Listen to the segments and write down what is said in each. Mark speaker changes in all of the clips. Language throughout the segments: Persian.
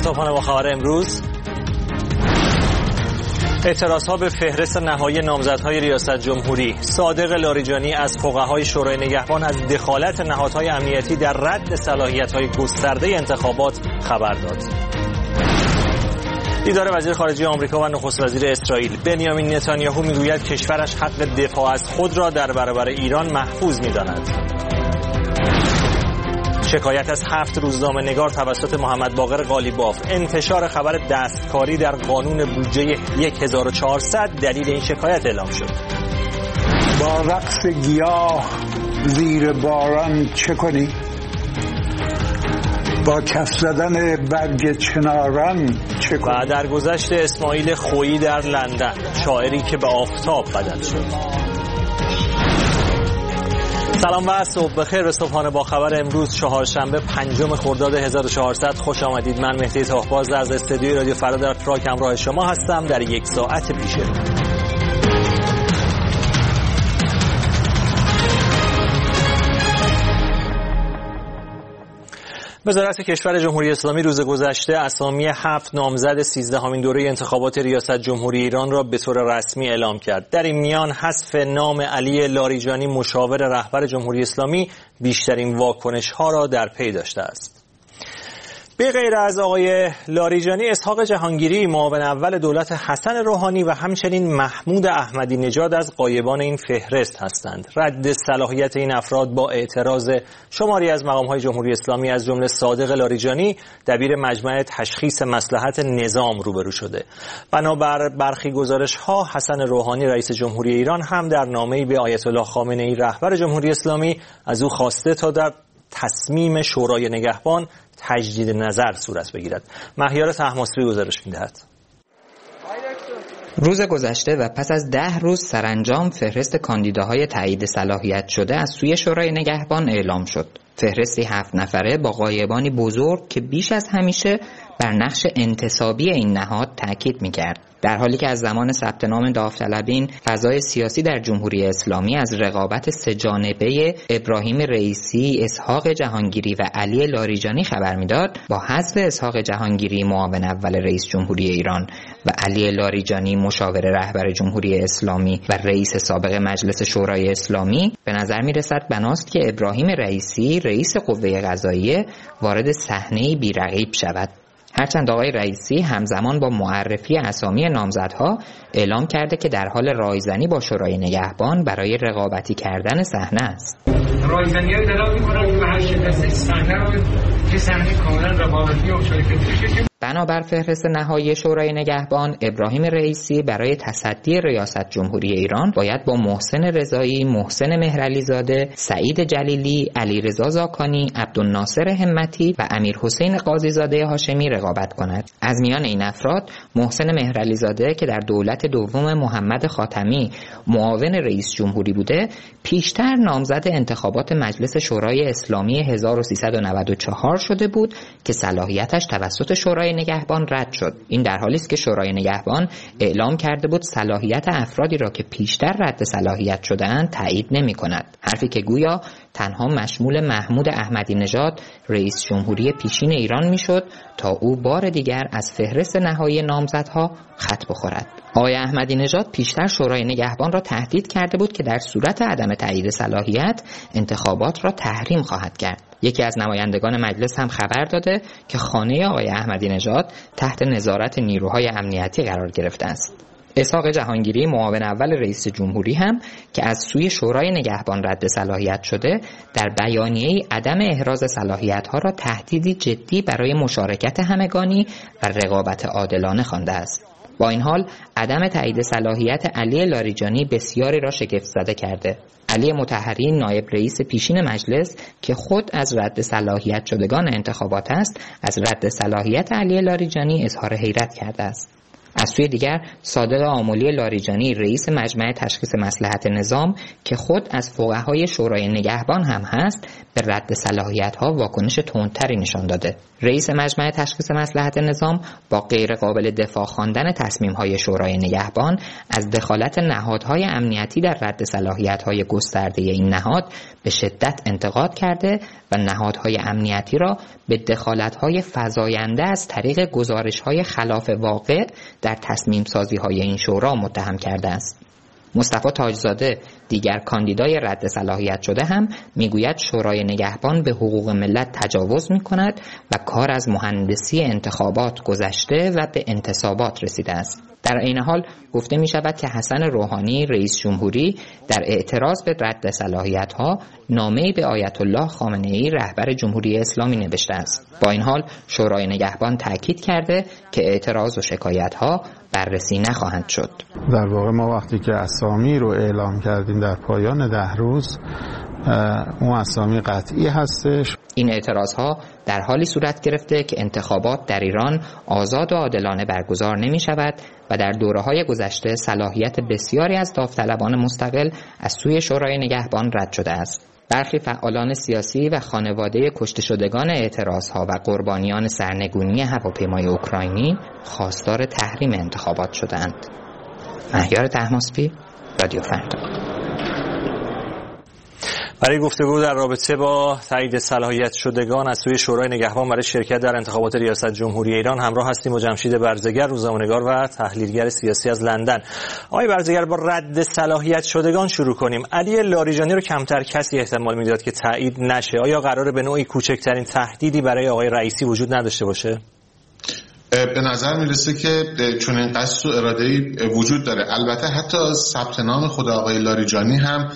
Speaker 1: صبحانه با خبر امروز. اعتراضها به فهرست نهایی نامزدهای ریاست جمهوری. صادق لاریجانی از فقهای شورای نگهبان از دخالت نهادهای امنیتی در رد صلاحیت‌های گسترده انتخابات خبر داد. دیدار وزیر خارجه آمریکا و نخست وزیر اسرائیل. بنیامین نتانیاهو میگوید کشورش حق دفاع از خود را در برابر ایران محفوظ می‌داند. شکایت از 7 روزنامه‌نگار توسط محمد باقر قالیباف. انتشار خبر دستکاری در قانون بودجه 1400 دلیل این شکایت اعلام شد.
Speaker 2: با رقص گیاه زیر باران چه کنی؟ با کف زدن برگ چناران چه کنی؟
Speaker 1: و در گذشت اسماعیل خویی در لندن، شاعری که به آفتاب بدل شد. سلام و صبح بخیر به صبحانه با خبر امروز چهارشنبه 5 خرداد 1400. خوش آمدید. من مهدی تاهباز از استودیوی رادیو فردا در پراگ همراه شما هستم در یک ساعت پیش. وزارت کشور جمهوری اسلامی روز گذشته اسامی 7 نامزد 13مین دوره انتخابات ریاست جمهوری ایران را به طور رسمی اعلام کرد. در این میان حذف نام علی لاریجانی مشاور رهبر جمهوری اسلامی بیشترین واکنش‌ها را در پی داشته است. به غیر از آقای لاریجانی، اسحاق جهانگیری معاون اول دولت حسن روحانی و همچنین محمود احمدی نژاد از غایبان این فهرست هستند. رد صلاحیت این افراد با اعتراض شماری از مقام‌های جمهوری اسلامی از جمله صادق لاریجانی دبیر مجمع تشخیص مصلحت نظام روبرو شده. بنابر برخی گزارش‌ها حسن روحانی رئیس جمهوری ایران هم در نامه‌ای به آیت الله خامنه‌ای رهبر جمهوری اسلامی از او خواسته تا در تصمیم شورای نگهبان تجدید نظر صورت بگیرد. مهیار طهماسبی گزارش می‌دهد.
Speaker 3: روز گذشته و پس از 10 روز سرانجام فهرست کاندیداهای تایید صلاحیت شده از سوی شورای نگهبان اعلام شد. فهرستی 7 نفره با غایبانی بزرگ که بیش از همیشه بر نقش انتصابی این نهاد تاکید می‌کرد. در حالی که از زمان ثبت نام داوطلبین فضای سیاسی در جمهوری اسلامی از رقابت سه‌جانبه ابراهیم رئیسی، اسحاق جهانگیری و علی لاریجانی خبر می‌داد، با حذف اسحاق جهانگیری معاون اول رئیس جمهوری ایران و علی لاریجانی مشاور رهبر جمهوری اسلامی و رئیس سابق مجلس شورای اسلامی، به نظر می‌رسد بناست که ابراهیم رئیسی رئیس قوه قضاییه وارد صحنه‌ای بی‌رقیب شود. هرچند آقای رئیسی همزمان با معرفی اسامی نامزدها اعلام کرده که در حال رایزنی با شورای نگهبان برای رقابتی کردن صحنه است.
Speaker 4: رایزنی‌ها ادعا می‌کنند که به هر شکست صحنه رو که صحنه کاملا رقابتی و شرکتی.
Speaker 3: بنابر فهرست نهایی شورای نگهبان، ابراهیم رئیسی برای تصدی ریاست جمهوری ایران باید با محسن رضایی، محسن مهرعلیزاده، سعید جلیلی، علیرضا زاکانی، عبدالناصر همتی و امیرحسین قاضیزاده هاشمی رقابت کند. از میان این افراد محسن مهرعلیزاده که در دولت دوم محمد خاتمی معاون رئیس جمهوری بوده، پیشتر نامزد انتخابات مجلس شورای اسلامی 1394 شده بود که صلاحیتش توسط شورای نگهبان رد شد. این در حالی است که شورای نگهبان اعلام کرده بود صلاحیت افرادی را که پیشتر رد صلاحیت شده‌اند تایید نمی‌کند. حرفی که گویا تنها مشمول محمود احمدی نژاد رئیس جمهوری پیشین ایران میشد تا او بار دیگر از فهرست نهایی نامزدها خط بخورد. آقای احمدی نژاد پیشتر شورای نگهبان را تهدید کرده بود که در صورت عدم تایید صلاحیت انتخابات را تحریم خواهد کرد. یکی از نمایندگان مجلس هم خبر داده که خانه آقای احمدی نژاد تحت نظارت نیروهای امنیتی قرار گرفته است. اسحاق جهانگیری معاون اول رئیس جمهوری هم که از سوی شورای نگهبان رد صلاحیت شده، در بیانیه‌ای عدم احراز صلاحیت‌ها را تهدیدی جدی برای مشارکت همگانی و رقابت عادلانه خوانده است. با این حال عدم تایید صلاحیت علی لاریجانی بسیاری را شگفت زده کرده. علی مطهری نایب رئیس پیشین مجلس که خود از رد صلاحیت شدگان انتخابات است، از رد صلاحیت علی لاریجانی اظهار حیرت کرده است. از سوی دیگر صادق آملی لاریجانی رئیس مجمع تشخیص مصلحت نظام که خود از فقهای شورای نگهبان هم هست، به رد صلاحیت‌ها واکنش تندتری نشان داده. رئیس مجمع تشخیص مصلحت نظام با غیر قابل دفاع خواندن تصمیم‌های شورای نگهبان از دخالت نهادهای امنیتی در رد صلاحیت‌های گسترده این نهاد به شدت انتقاد کرده و نهادهای امنیتی را به دخالت‌های فزاینده از طریق گزارش‌های خلاف واقع در تصمیم سازی‌های این شورا متهم کرده است. مصطفی تاجزاده، دیگر کاندیدای رد صلاحیت شده، هم میگوید شورای نگهبان به حقوق ملت تجاوز می‌کند و کار از مهندسی انتخابات گذشته و به انتصابات رسیده است. در این حال گفته می شود که حسن روحانی رئیس جمهوری در اعتراض به رد صلاحیت‌ها نامه‌ای به آیت الله خامنه‌ای رهبر جمهوری اسلامی نوشته است. با این حال شورای نگهبان تاکید کرده که اعتراض و شکایت‌ها بررسی نخواهند شد.
Speaker 5: در واقع ما وقتی که اسامی رو اعلام کردیم در پایان 10 روز، اون اسامی قطعی هستش.
Speaker 3: این اعتراضها در حالی صورت گرفته که انتخابات در ایران آزاد و عادلانه برگزار نمی شود و در دوره‌های گذشته صلاحیت بسیاری از داوطلبان مستقل از سوی شورای نگهبان رد شده است. برخی فعالان سیاسی و خانواده کشته شدگان اعتراضها و قربانیان سرنگونی هواپیمای اوکراینی خواستار تحریم انتخابات شدند. مهیار طهماسبی، رادیو فردا.
Speaker 1: برای گفتگو در رابطه با تایید صلاحیت شدگان از سوی شورای نگهبان برای شرکت در انتخابات ریاست جمهوری ایران همراه هستیم با جمشید برزگر، روزنامه‌نگار و تحلیلگر سیاسی از لندن. آقای برزگر، با رد صلاحیت شدگان شروع کنیم. علی لاریجانی رو کمتر کسی احتمال میداد که تایید نشه. آیا قراره به نوعی کوچکترین تهدیدی برای آقای رئیسی وجود نداشته باشه؟
Speaker 6: به نظر میرسه که چون این قصد و اراده‌ای وجود داره. البته حتی ثبت نام خود آقای لاریجانی هم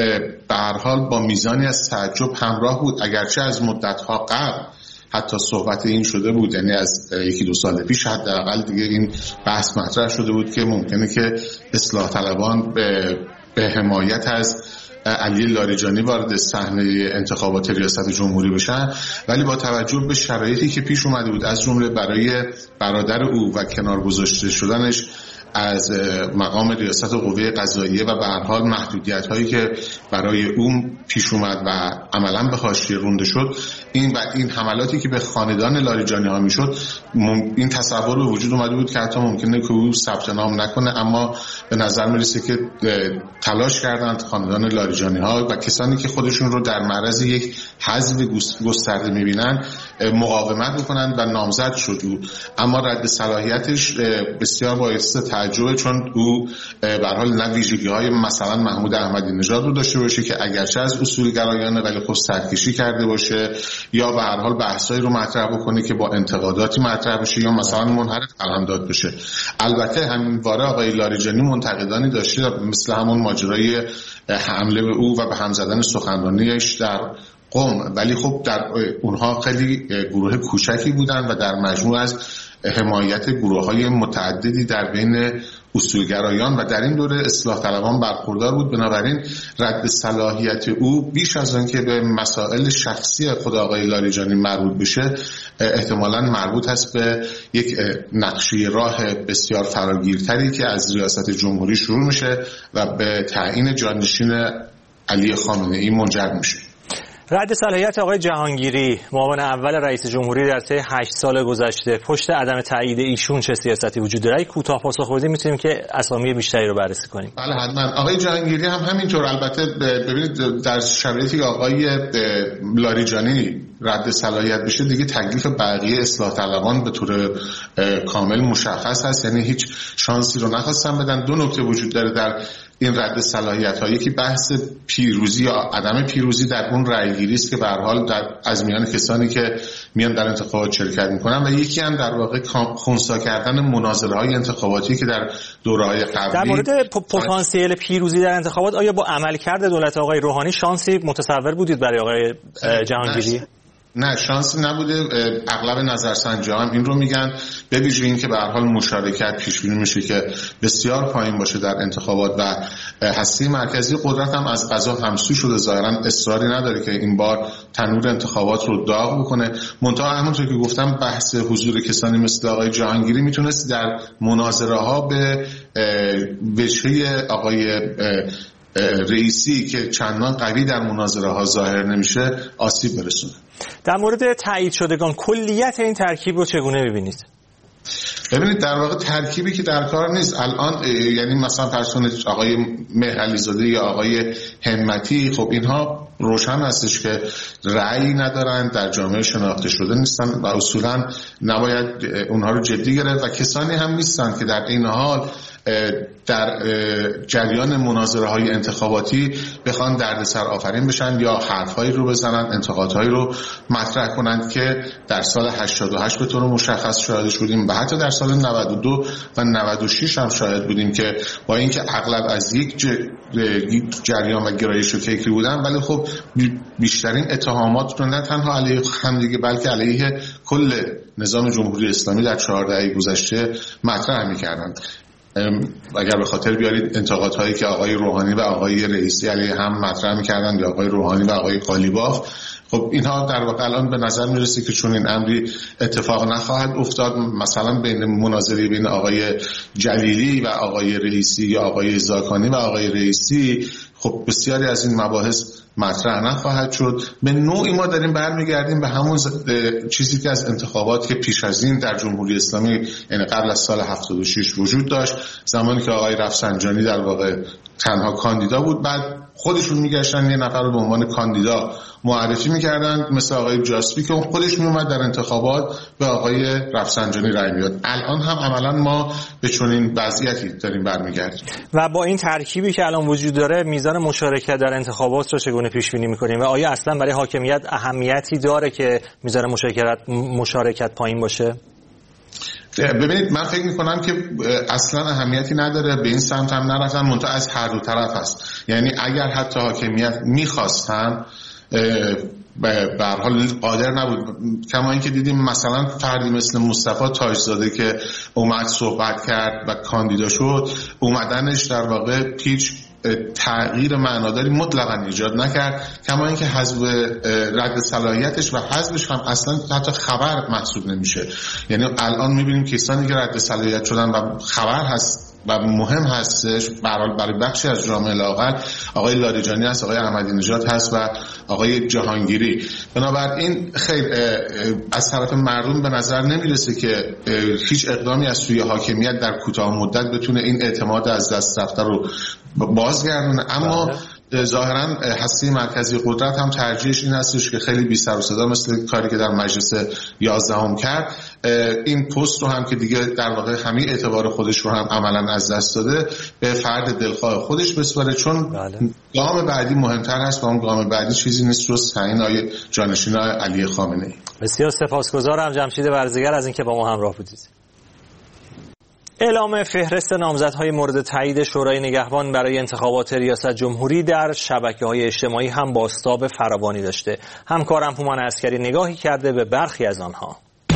Speaker 6: به هر حال با میزانی از تعجب همراه بود، اگرچه از مدت‌ها قبل حتی صحبت این شده بود، یعنی از 1-2 سال پیش حداقل دیگه این بحث مطرح شده بود که ممکنه که اصلاح طلبان به حمایت از علی لاریجانی وارد صحنه انتخابات ریاست جمهوری بشن، ولی با توجه به شرایطی که پیش اومده بود، از جمله برای برادر او و کنار گذاشته شدنش از مقام ریاست قوه قضاییه و به هر حال محدودیت‌هایی که برای اون پیش اومد و عملاً به حاشیه رونده شد، این حملاتی که به خاندان لاریجانی ها میشد، این تصور به وجود اومده بود که حتی ممکنه که او ثبت نام نکنه، اما به نظر میرسه که تلاش کردند خاندان لاریجانی ها و کسانی که خودشون رو در معرض یک حذف گسترده میبینن مقاومت بکنند و نامزد شد او. اما رد صلاحیتش بسیار باعث تعجبه، چون او به هر حال نه ویژگی‌های مثلا محمود احمدی نژاد رو داشته باشه که اگرچه از اصولگرایانه ولی خب سرکشی کرده باشه، یا به هر حال بحثایی رو مطرح بکنه که با انتقاداتی مطرح بشه یا مثلا منحرف قلمداد بشه. البته همین باره آقای لاریجانی منتقدانی داشته، مثل همون ماجرای حمله به او و به هم زدن سخنرانیش در قم، ولی خب در اونها خیلی گروه کوچکی بودن و در مجموع از حمایت گروه‌های متعددی در بین اصولگرایان و در این دوره اصلاح طلبان برخوردار بود. بنابراین رد صلاحیت او بیش از آن که به مسائل شخصی خود آقای لاریجانی مربوط بشه، احتمالاً مربوط است به یک نقشه راه بسیار فراگیرتری که از ریاست جمهوری شروع میشه و به تعیین جانشین علی خامنه‌ای منجر میشه.
Speaker 1: رد صلاحیت آقای جهانگیری، معاون اول رئیس جمهوری، در طی 8 سال گذشته پشت عدم تایید ایشون چه سیاستی وجود داره؟ کوتاه پاسخ بدید میتونیم که اسامی بیشتری رو بررسی کنیم.
Speaker 6: بله حتما. آقای جهانگیری هم همینطور. البته ببینید در شرایطی که آقای لاریجانی رد صلاحیت بشه، دیگه تکلیف بقیه اصلاح طلبان به طور کامل مشخص هست، یعنی هیچ شانسی رو نخواستن بدن. 2 نکته وجود داره در این رد صلاحیت‌ها. یکی بحث پیروزی یا عدم پیروزی در اون رأی‌گیری است که به هر حال از میان کسانی که میان در انتخابات شرکت می‌کنن، و یکی هم در واقع خنثی کردن مناظره‌های انتخاباتی که در دوره‌های قبلی.
Speaker 1: در مورد پتانسیل پیروزی در انتخابات، آیا با عملکرد دولت آقای روحانی شانسی متصور بودید برای آقای جهانگیری؟
Speaker 6: نه شانسی نبوده. اغلب نظرسنجی هم این رو میگن، به ویژه این که به هر حال مشارکت پیش بینی میشه که بسیار پایین باشه در انتخابات و هسته مرکزی قدرت هم از قضا همسو شده، ظاهرا اصراری نداره که این بار تنور انتخابات رو داغ بکنه. منتها همونطور که گفتم بحث حضور کسانی مثل آقای جهانگیری میتونست در مناظره ها به وجهه آقای رئیسی که چندان قوی در مناظره ها ظاهر نمیشه آسیب برسونه.
Speaker 1: در مورد تایید شدگان کلیت این ترکیب رو چگونه ببینید؟
Speaker 6: ببینید در واقع ترکیبی که در کار نیست الان، یعنی مثلا پرسون آقای مهرعلیزاده یا آقای همتی، خب اینها روشن هستش که رأی ندارن، در جامعه شناخته شده نیستن و اصولا نباید اونها رو جدی گرفت و کسانی هم نیستن که در این حال در جریان مناظره های انتخاباتی بخوان دردسر آفرین بشن یا حرفهایی رو بزنن، انتقادهایی رو مطرح کنند که در سال 88 به طور مشخص شاهدش بودیم و حتی در سال 92 و 96 هم شاهد بودیم که با اینکه اغلب از یک جریان و گرایش فکری بودن، ولی خب بیشترین اتهامات رو نه تنها علیه همدیگه بلکه علیه کل نظام جمهوری اسلامی در 4 دهه گذشته مطرح می‌کردند. اگر به خاطر بیارید انتقادهایی که آقای روحانی و آقای رئیسی علیه هم مطرح می‌کردند یا آقای روحانی و آقای قالیباف، خب اینها در واقع الان به نظر میرسه که چون این امری اتفاق نخواهد افتاد، مثلا بین مناظره بین آقای جلیلی و آقای رئیسی یا آقای زاکانی و آقای رئیسی، خب بسیاری از این مباحث مطرح نخواهد شد. به نوعی ما داریم برمیگردیم به همون چیزی که از انتخابات که پیش از این در جمهوری اسلامی یعنی قبل از سال 76 وجود داشت، زمانی که آقای رفسنجانی در واقع تنها کاندیدا بود، بعد خودشون میگشتن یه نفر رو به عنوان کاندیدا معرفی میکردن مثل آقای جاسپی که اون خودش میومد در انتخابات به آقای رفسنجانی رای میداد. الان هم عملا ما به چنین وضعیتی داریم برمیگردیم
Speaker 1: و با این ترکیبی که الان وجود داره میزان مشارکت در انتخابات رو چگونه پیش بینی میکنیم و آیا اصلا برای حاکمیت اهمیتی داره که میزان مشارکت پایین باشه؟
Speaker 6: ببینید من فکر میکنم که اصلا اهمیتی نداره، به این سمت هم نرفتن، منتها از هر دو طرف هست. یعنی اگر حتی حاکمیت میخواستن به هر حال قادر نبود، کما اینکه دیدیم مثلا فردی مثل مصطفی تاجزاده که اومد صحبت کرد و کاندیدا شد، اومدنش در واقع هیچ تغییر معناداری مطلقاً ایجاد نکرد، کما اینکه حذف رد صلاحیتش و حذفش هم اصلا حتی خبر محسوب نمیشه. یعنی الان میبینیم کسانی که رد صلاحیت شدن و خبر هست و مهم هستش برای بخشی از جامعه لااقل آقای لاریجانی هست، آقای احمدی نژاد هست و آقای جهانگیری. بنابراین خیر از طرف مردم به نظر نمیرسه که هیچ اقدامی از سوی حاکمیت در کوتاه مدت بتونه این اعتماد از دست رفته رو بازگردونه. اما ظاهرا هسته مرکزی قدرت هم ترجیحش این هستش که خیلی بی سر و صدا مثل کاری که در مجلس 11 کرد، این پست رو هم که دیگه در واقع همه اعتبار خودش رو هم عملا از دست داده به فرد دلخواه خودش بسپاره، چون گام بعدی مهمتر هست و اون گام بعدی چیزی نیست جز تعیین آقای جانشین علی خامنه‌ای.
Speaker 1: بسیار سپاسگزارم جمشید برزگر از اینکه با ما همراه بودید. اعلام فهرست نامزدهای مورد تایید شورای نگهبان برای انتخابات ریاست جمهوری در شبکه‌های اجتماعی هم بازتاب فراوانی داشته. همکارم هومان عسکری نگاهی کرده به برخی از آنها.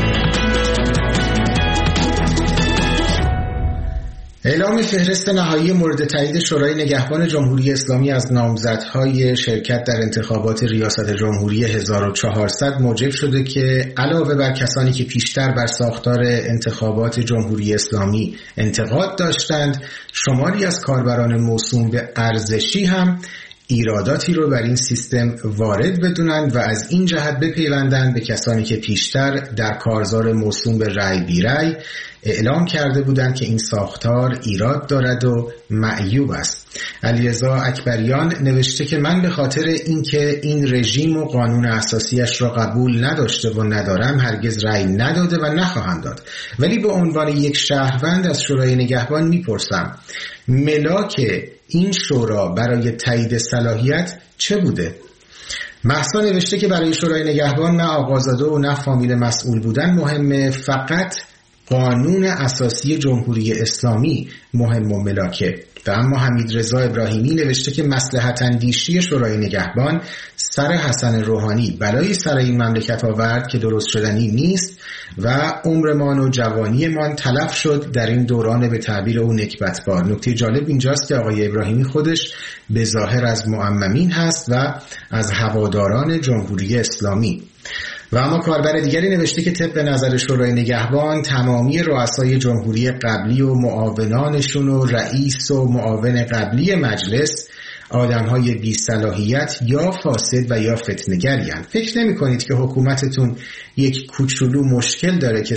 Speaker 7: اعلام فهرست نهایی مورد تایید شورای نگهبان جمهوری اسلامی از نامزدهای شرکت در انتخابات ریاست جمهوری 1400 موجب شده که علاوه بر کسانی که پیشتر بر ساختار انتخابات جمهوری اسلامی انتقاد داشتند، شماری از کاربران موسوم به ارزشی هم ایراداتی رو بر این سیستم وارد بدونند و از این جهت بپیوندند به کسانی که پیشتر در کارزار موسوم به رای بی رای اعلام کرده بودند که این ساختار ایراد دارد و معیوب است. علیرضا اکبریان نوشته که من به خاطر اینکه این رژیم و قانون اساسیش را قبول نداشته و ندارم هرگز رای نداده و نخواهم داد، ولی به عنوان یک شهروند از شورای نگهبان میپرسم ملاک این شورا برای تایید صلاحیت چه بوده؟ مهسا نوشته که برای شورای نگهبان نه آقازاده و نه فامیل مسئول بودن مهمه، فقط قانون اساسی جمهوری اسلامی مهم و ملاکه. و اما حمیدرضا ابراهیمی نوشته که مصلحت اندیشی شورای نگهبان سر حسن روحانی بلای سر این مملکت آورد که درست شدنی نیست و عمرمان و جوانیمان تلف شد در این دوران به تعبیر او نکبتبار. نکته جالب اینجاست که آقای ابراهیمی خودش به ظاهر از معممین هست و از هواداران جمهوری اسلامی. و اما کاربر دیگری نوشته که طبق نظر شورای نگهبان تمامی رؤسای جمهوری قبلی و معاونانشون و رئیس و معاون قبلی مجلس آدم‌های بی‌صلاحیت یا فاسد و یا فتنه‌گرین. فکر نمی‌کنید که حکومتتون یک کوچولو مشکل داره که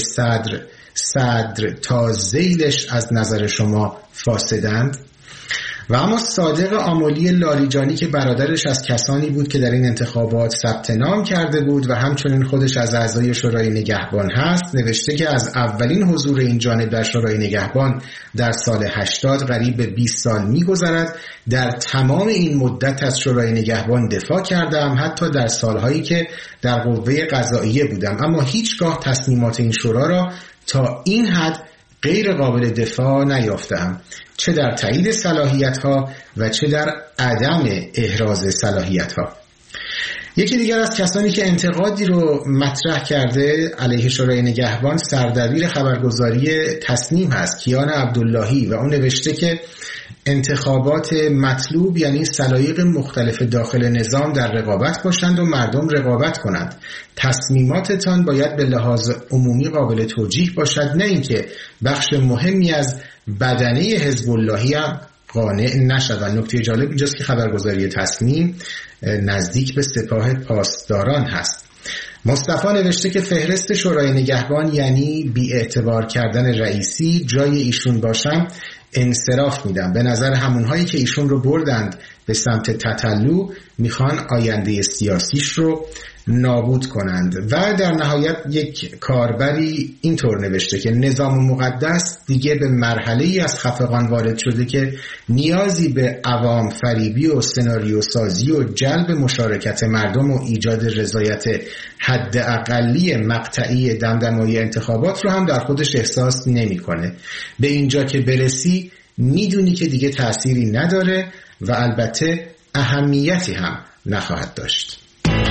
Speaker 7: صدر تا ذیلش از نظر شما فاسدند؟ و اما صادق آملی لاریجانی که برادرش از کسانی بود که در این انتخابات ثبت نام کرده بود و همچنین خودش از اعضای شورای نگهبان هست نوشته که از اولین حضور این جانب در شورای نگهبان در سال 80 قریب به 20 سال می‌گذرد. در تمام این مدت از شورای نگهبان دفاع کردم، حتی در سالهایی که در قوه قضاییه بودم، اما هیچگاه تصمیمات این شورا را تا این حد غیر قابل دفاع نیافتم، چه در تایید صلاحیت‌ها و چه در عدم احراز صلاحیت‌ها. یکی دیگر از کسانی که انتقادی رو مطرح کرده علیه شورای نگهبان سردبیر خبرگزاری تصنیم هست، کیان عبداللهی، و اون نوشته که انتخابات مطلوب یعنی سلایق مختلف داخل نظام در رقابت باشند و مردم رقابت کنند. تصمیماتتان باید به لحاظ عمومی قابل توجیه باشد، نه اینکه بخش مهمی از بدنه حزب اللهی هم قانع نشود. نکته جالب اینجاست که خبرگزاری تصنیم نزدیک به سپاه پاسداران هست. مصطفی نوشته که فهرست شورای نگهبان یعنی بی‌اعتبار کردن رئیسی، جای ایشون باشم انصراف میدم. به نظر همونهایی که ایشون رو بردند به سمت تتلو میخوان آینده سیاسیش رو نابود کنند. و در نهایت یک کاربری اینطور نوشته که نظام مقدس دیگه به مرحله‌ای از خفقان وارد شده که نیازی به عوام فریبی و سناریو سازی و جلب مشارکت مردم و ایجاد رضایت حد اقلی مقطعی دمدمای انتخابات رو هم در خودش احساس نمی‌کنه. به اینجا که برسی میدونی که دیگه تأثیری نداره و البته اهمیتی هم نخواهد داشت.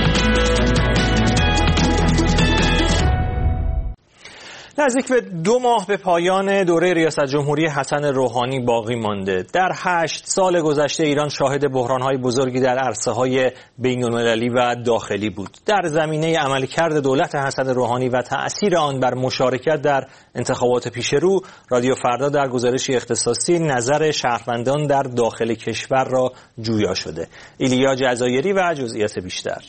Speaker 1: نزدیک به 2 ماه به پایان دوره ریاست جمهوری حسن روحانی باقی مانده. در 8 سال گذشته ایران شاهد بحران‌های بزرگی در عرصه‌های بین‌المللی و داخلی بود. در زمینه عملکرد دولت حسن روحانی و تأثیر آن بر مشارکت در انتخابات پیشرو، رادیو فردا در گزارشی اختصاصی نظر شهروندان در داخل کشور را جویا شده. ایلیا جزایری و جزئیات بیشتر.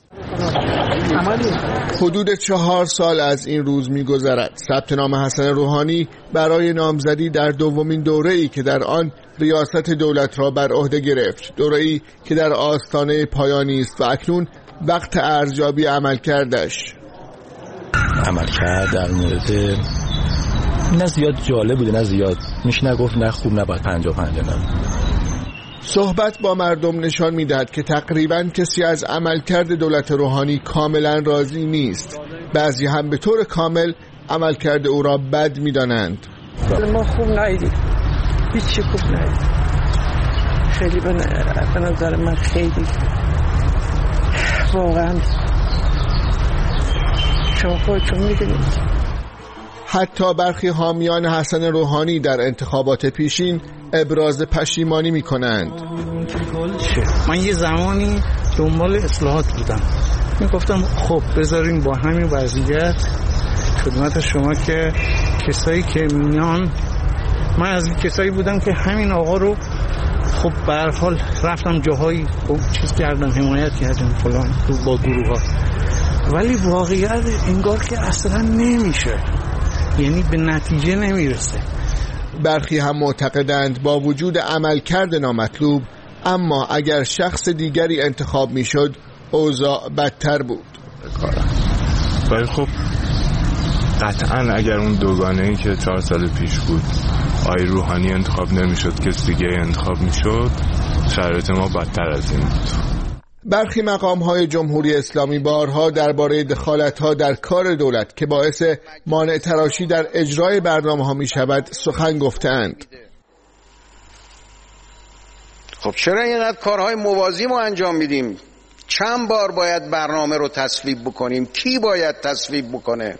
Speaker 8: حدود 4 سال از این روز می‌گذرد ثبت نام حسن روحانی برای نامزدی در دومین دوره‌ای که در آن ریاست دولت را بر عهده گرفت، دوره‌ای که در آستانه پایانی است و اکنون وقت ارزیابی عملکردش.
Speaker 9: عملکرد در مورد نه زیاد جالب بوده نه زیاد میشه نگفت نه خوب نه باید 50-50 نه.
Speaker 8: صحبت با مردم نشان می‌دهد که تقریباً کسی از عملکرد دولت روحانی کاملاً راضی نیست. بعضی هم به طور کامل عملکرد او را بد می‌دانند.
Speaker 10: ما خوب ندیدیم، هیچی خوب ندیدیم. خیلی به نظر من خیلی واقعاً شما خودتون می‌دونید.
Speaker 8: حتی برخی حامیان حسن روحانی در انتخابات پیشین ابراز پشیمانی می‌کنند.
Speaker 10: من یه زمانی دنبال اصلاحات بودم، میگفتم خب بذاریم با همین وضعیت خدمت شما که کسایی که میان، من از این کسایی بودم که همین آقا رو خب به هر حال رفتم جاهایی چیز کردم، حمایت کردم فلان با گروه‌ها، ولی واقعیت انگار که اصلا نمیشه، یعنی به نتیجه نمیرسه.
Speaker 8: برخی هم معتقدند با وجود عملکرد نامطلوب، اما اگر شخص دیگری انتخاب میشد اوضاع بدتر بود.
Speaker 11: ولی خب قطعا اگر اون دوگانه‌ای که 4 سال پیش بود آقای روحانی انتخاب نمیشد کسی دیگه انتخاب میشد، شرایط ما بدتر از این بود.
Speaker 8: برخی مقام‌های جمهوری اسلامی بارها درباره دخالت‌ها در کار دولت که باعث مانع تراشی در اجرای برنامه‌ها می‌شود سخن گفتند.
Speaker 12: خب چرا اینقدر کارهای موازی ما انجام میدیم؟ چند بار باید برنامه رو تصویب بکنیم؟ کی باید تصویب بکنه؟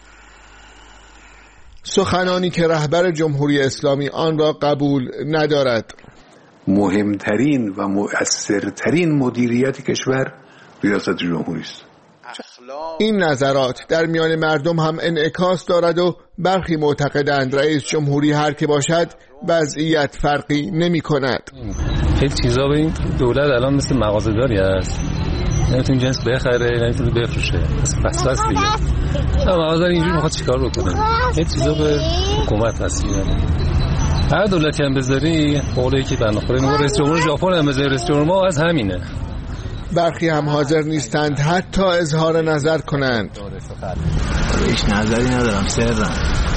Speaker 8: سخنانی که رهبر جمهوری اسلامی آن را قبول ندارد.
Speaker 2: مهمترین و مؤثرترین مدیریت کشور ریاست جمهوری است.
Speaker 8: این نظرات در میان مردم هم انعکاس دارد و برخی معتقدند رئیس جمهوری هر که باشد وضعیت فرقی نمی کند.
Speaker 9: خیلی چیزا به این دولت الان مثل مغازه‌داری است، نمیتونه جنس بخره نمیتونه بفروشه، بس دیگه. مغازه‌دار اینجوری میخواد چیکار بکنه؟ خیلی چیزا به حکومت هست. هر دولتی هم بذاری قولی که بناخوره میگه رئیس جمهور ژاپن هم بذاری رئیس جمهور ما از همینه.
Speaker 8: برخی هم حاضر نیستند حتی اظهار نظر کنند.
Speaker 9: هیچ نظری ندارم، سرم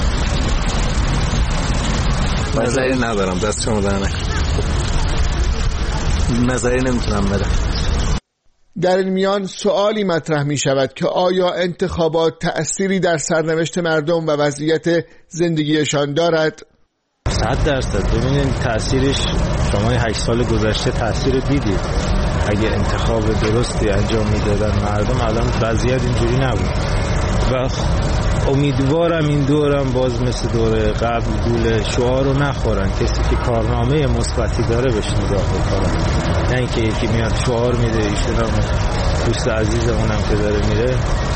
Speaker 9: نظری ندارم، دست شما در نکن، نظری نمیتونم بدم.
Speaker 8: در این میان سوالی مطرح می شود که آیا انتخابات تأثیری در سرنوشت مردم و وضعیت زندگیشان دارد؟
Speaker 9: 100% ببینید تأثیرش، شما 8 سال گذشته تأثیر دیدید. اگه انتخاب درستی انجام میدادن مردم الان وضعیت اینجوری نبود و امیدوارم این دورم باز مثل دوره قبل گول شعار رو نخورن، کسی که کارنامه مثبتی داره بهش نگاه بکنن، نه اینکه یکی میاد شعار میده. ایشون هم دوست عزیزمونم که داره میره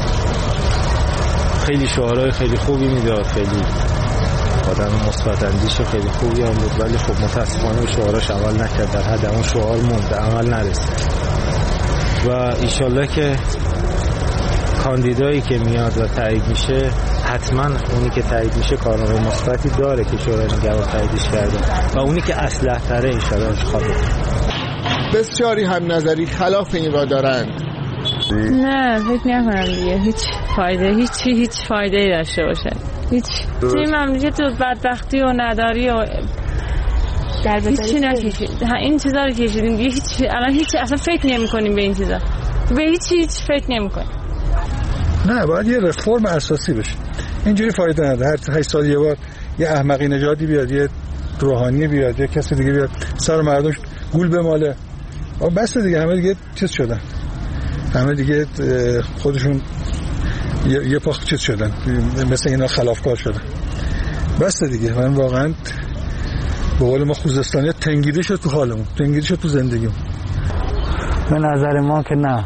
Speaker 9: خیلی شعارهای خیلی خوبی میداد، خیلی آدم مثبت اندیش خیلی خوبی هم بود، ولی خب متاسفانه شعاراش عمل نکرد، در حد اون شعار موند، عمل نرسید. و ایشالله که کاندیدایی که میاد و تایید میشه حتما اونی که تایید میشه کارنامه مثبتی داره که شورای نگهبان تاییدش کرده و اونی که اصلح تره ایشالله انتخاب کنه.
Speaker 8: بسیاری هم نظری خلاف این را دارند.
Speaker 13: نه فکر نکنم دیگه هیچ فایده داشته باشه. هیچ توی مملکت تو بدبختی و نداری و هیچی نکشید، این چیزا رو کشیدیم دیگه، هیچ اصلا فکر نمی‌کنیم به این چیزا، به هیچ فکر نمی‌کنیم.
Speaker 14: نه باید یه رفرم اساسی بشه، اینجوری فایده نداره. هر 8 سال یه بار یه احمقی نژادی بیاد، یه روحانی بیاد، یه کسی دیگه بیاد سر مردم گول بماله، بس دیگه. همه دیگه چیز شدن، همه دیگه خودشون یه پاخت چیز شدن، مثل اینا خلافکار شدن، بس دیگه. من واقعا به قول ما خوزستانی تنگیده شد تو حالمون، تنگیده شد تو زندگیمون.
Speaker 10: به نظر ما که نه،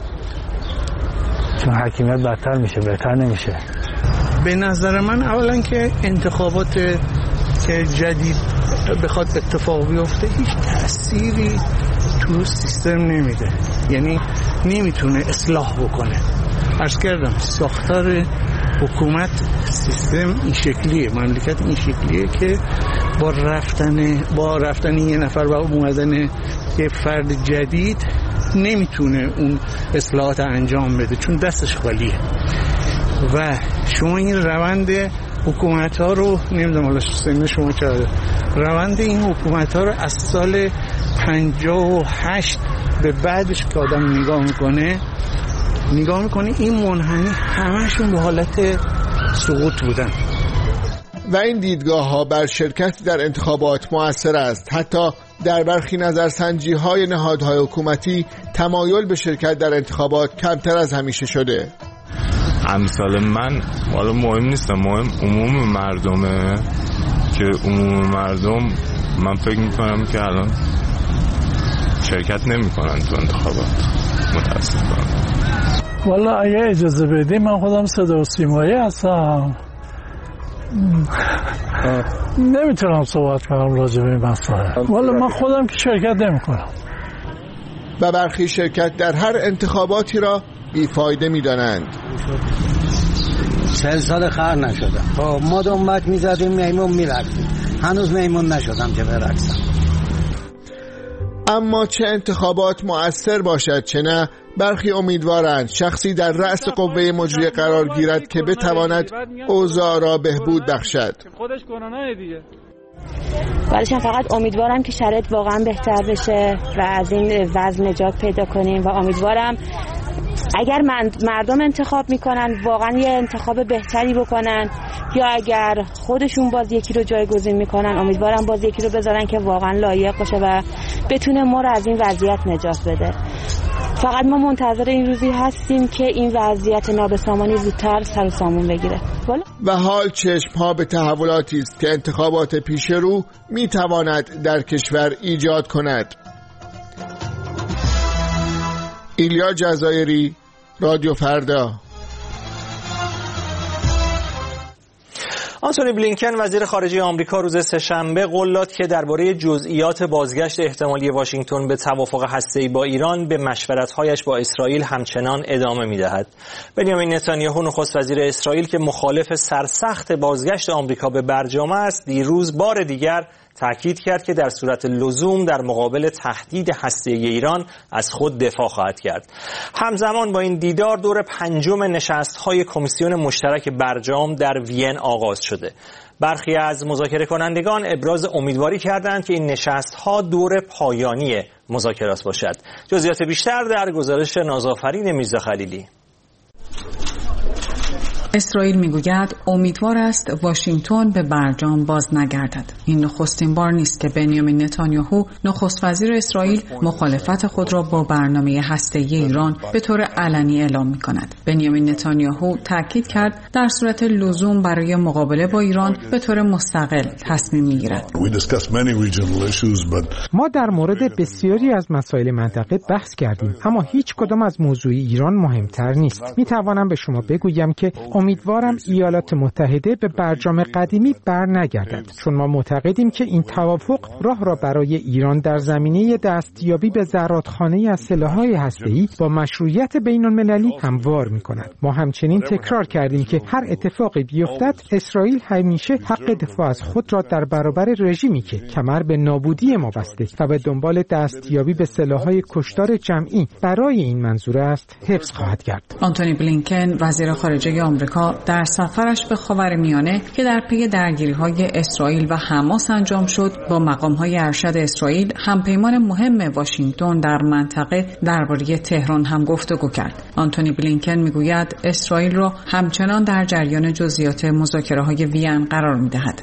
Speaker 10: چون حکیمیت بدتر میشه، بهتر نمیشه. به نظر من اولا که انتخابات که جدید بخواد اتفاق بیفته هیچ تأثیری تو سیستم نمیده، یعنی نمیتونه اصلاح بکنه. عرض کردم ساختار حکومت سیستم این شکلیه، مملکت این شکلیه که با رفتن یه نفر و اومدن یه فرد جدید نمیتونه اون اصلاحات انجام بده، چون دستش خالیه. و شما این روند حکومت ها رو نمیدونم حالا سن شما چقدره، روند این حکومت ها رو از سال 58 به بعدش که آدم نگاه میکنه این منحنی همشون به حالت سقوط بودن.
Speaker 8: و این دیدگاه ها بر شرکت در انتخابات مؤثر است. حتی در برخی نظرسنجی های نهادهای حکومتی تمایل به شرکت در انتخابات کمتر از همیشه شده.
Speaker 11: امثال من حالا مهم نیستم، مهم عموم مردمه که عموم مردم من فکر میکنم که الان شرکت نمیکنن تو انتخابات، متاسفانه.
Speaker 15: والا اگه اجازه بدی من خودم صدا و سیمایی هستم، نمیتونم صحبت کنم راجع به این مسائل. والا من خودم که شرکت نمیکنم.
Speaker 8: و برخی شرکت در هر انتخاباتی را بیفایده میدانند.
Speaker 16: 40 سال خر نشدم، ما دنبک میزدیم میمون میرفتیم، هنوز میمون نشدم که برقصم.
Speaker 8: اما چه انتخابات مؤثر باشد چه نه، برخی امیدوارند شخصی در رأس قوه مجریه قرار گیرد که بتواند اوضاع را بهبود بخشد.
Speaker 15: خودش کرونا دیگه.
Speaker 17: ولی من فقط امیدوارم که شرایط واقعا بهتر بشه و از این وضع نجات پیدا کنیم و امیدوارم اگر مردم انتخاب میکنن واقعا یه انتخاب بهتری بکنن، یا اگر خودشون باز یکی رو جایگزین میکنن، امیدوارم باز یکی رو بذارن که واقعا لایق باشه و بتونه ما رو از این وضعیت نجات بده. فقط ما منتظر این روزی هستیم که این وضعیت نابسامانی زودتر سر و سامون بگیره.
Speaker 8: و حال چشم‌ها به تحولاتی است که انتخابات پیش رو میتواند در کشور ایجاد کند. ایلیا جزایری، رادیو فردا.
Speaker 1: آنتونی بلینکن وزیر خارجه آمریکا روز سه‌شنبه قول داد که درباره جزئیات بازگشت احتمالی واشنگتن به توافق هسته‌ای با ایران به مشورت‌هایش با اسرائیل همچنان ادامه می‌دهد. بنیامین نتانیاهو نخست وزیر اسرائیل که مخالف سرسخت بازگشت آمریکا به برجام است، دیروز بار دیگر تاکید کرد که در صورت لزوم در مقابل تهدید هسته‌ای ایران از خود دفاع خواهد کرد. همزمان با این دیدار دور پنجم نشست‌های کمیسیون مشترک برجام در وین آغاز شده. برخی از مذاکره کنندگان ابراز امیدواری کردند که این نشست‌ها دور پایانی مذاکرات باشد. جزئیات بیشتر در گزارش نازآفرین میرزا خلیلی.
Speaker 18: اسرائیل میگوید امیدوار است واشنگتن به برجام باز نگردد. این نخستین بار نیست که بنیامین نتانیاهو نخست وزیر اسرائیل مخالفت خود را با برنامه هسته‌ای ایران به طور علنی اعلام می‌کند. بنیامین نتانیاهو تاکید کرد در صورت لزوم برای مقابله با ایران به طور مستقل تصمیم می‌گیرد.
Speaker 19: ما در مورد بسیاری از مسائل منطقه بحث کردیم، اما هیچ کدام از موضوع ایران مهمتر نیست. می‌توانم به شما بگویم که امیدوارم ایالات متحده به برجام قدیمی برنگردد، چون ما معتقدیم که این توافق راه را برای ایران در زمینه دستیابی به زرادخانه از سلاح‌های هسته‌ای با مشروعیت بین‌المللی هموار می‌کند. ما همچنین تکرار کردیم که هر اتفاقی بیفتد اسرائیل همیشه حق دفاع از خود را در برابر رژیمی که کمر به نابودی ما بسته و به دنبال دستیابی به سلاح‌های کشتار جمعی برای این منظور است حفظ خواهد کرد.
Speaker 18: آنتونی بلینکن وزیر خارجه آمریکا در سفرش به خاورمیانه که در پی درگیری‌های اسرائیل و حماس انجام شد با مقام‌های ارشد اسرائیل، همپیمان مهم واشنگتن در منطقه درباره تهران هم گفتگو کرد. آنتونی بلینکن میگوید اسرائیل را همچنان در جریان جزئیات مذاکره‌های وین قرار می‌دهد.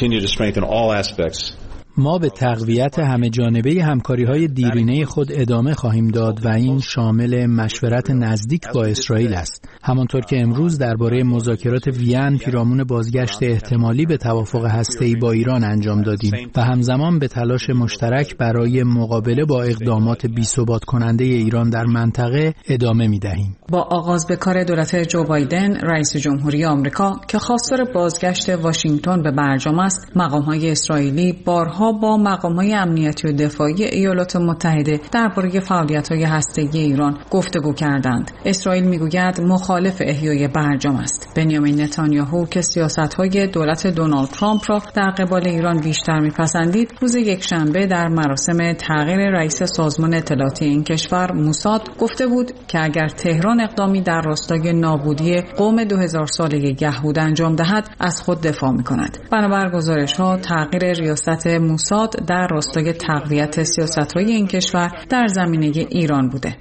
Speaker 20: ما به تقویت همه جانبه همکاری‌های دیرینه خود ادامه خواهیم داد و این شامل مشورت نزدیک با اسرائیل است. همانطور که امروز درباره مذاکرات وین پیرامون بازگشت احتمالی به توافق هسته‌ای با ایران انجام دادیم و همزمان به تلاش مشترک برای مقابله با اقدامات بی‌ثبات کننده ایران در منطقه ادامه می‌دهیم.
Speaker 18: با آغاز به کار دولت جو بایدن رئیس جمهوری آمریکا که خواستار بازگشت واشنگتن به برجام است، مقام‌های اسرائیلی بارها با مقام‌های امنیتی و دفاعی ایالات متحده درباره فعالیت‌های هسته‌ای ایران گفتگو کردند. اسرائیل میگوید مخالف احیای برجام است. بنیامین نتانیاهو که سیاست‌های دولت دونالد ترامپ را در قبال ایران بیشتر می‌پسندید، روز یکشنبه در مراسم تغییر رئیس سازمان اطلاعاتی این کشور موساد گفته بود که اگر تهران اقدامی در راستای نابودی قوم 2000 ساله یهود انجام دهد از خود دفاع می‌کند. بنابر گزارش‌ها تغییر ریاست موساد در راستای تقویت سیاست‌های این کشور در زمینه ایران بوده.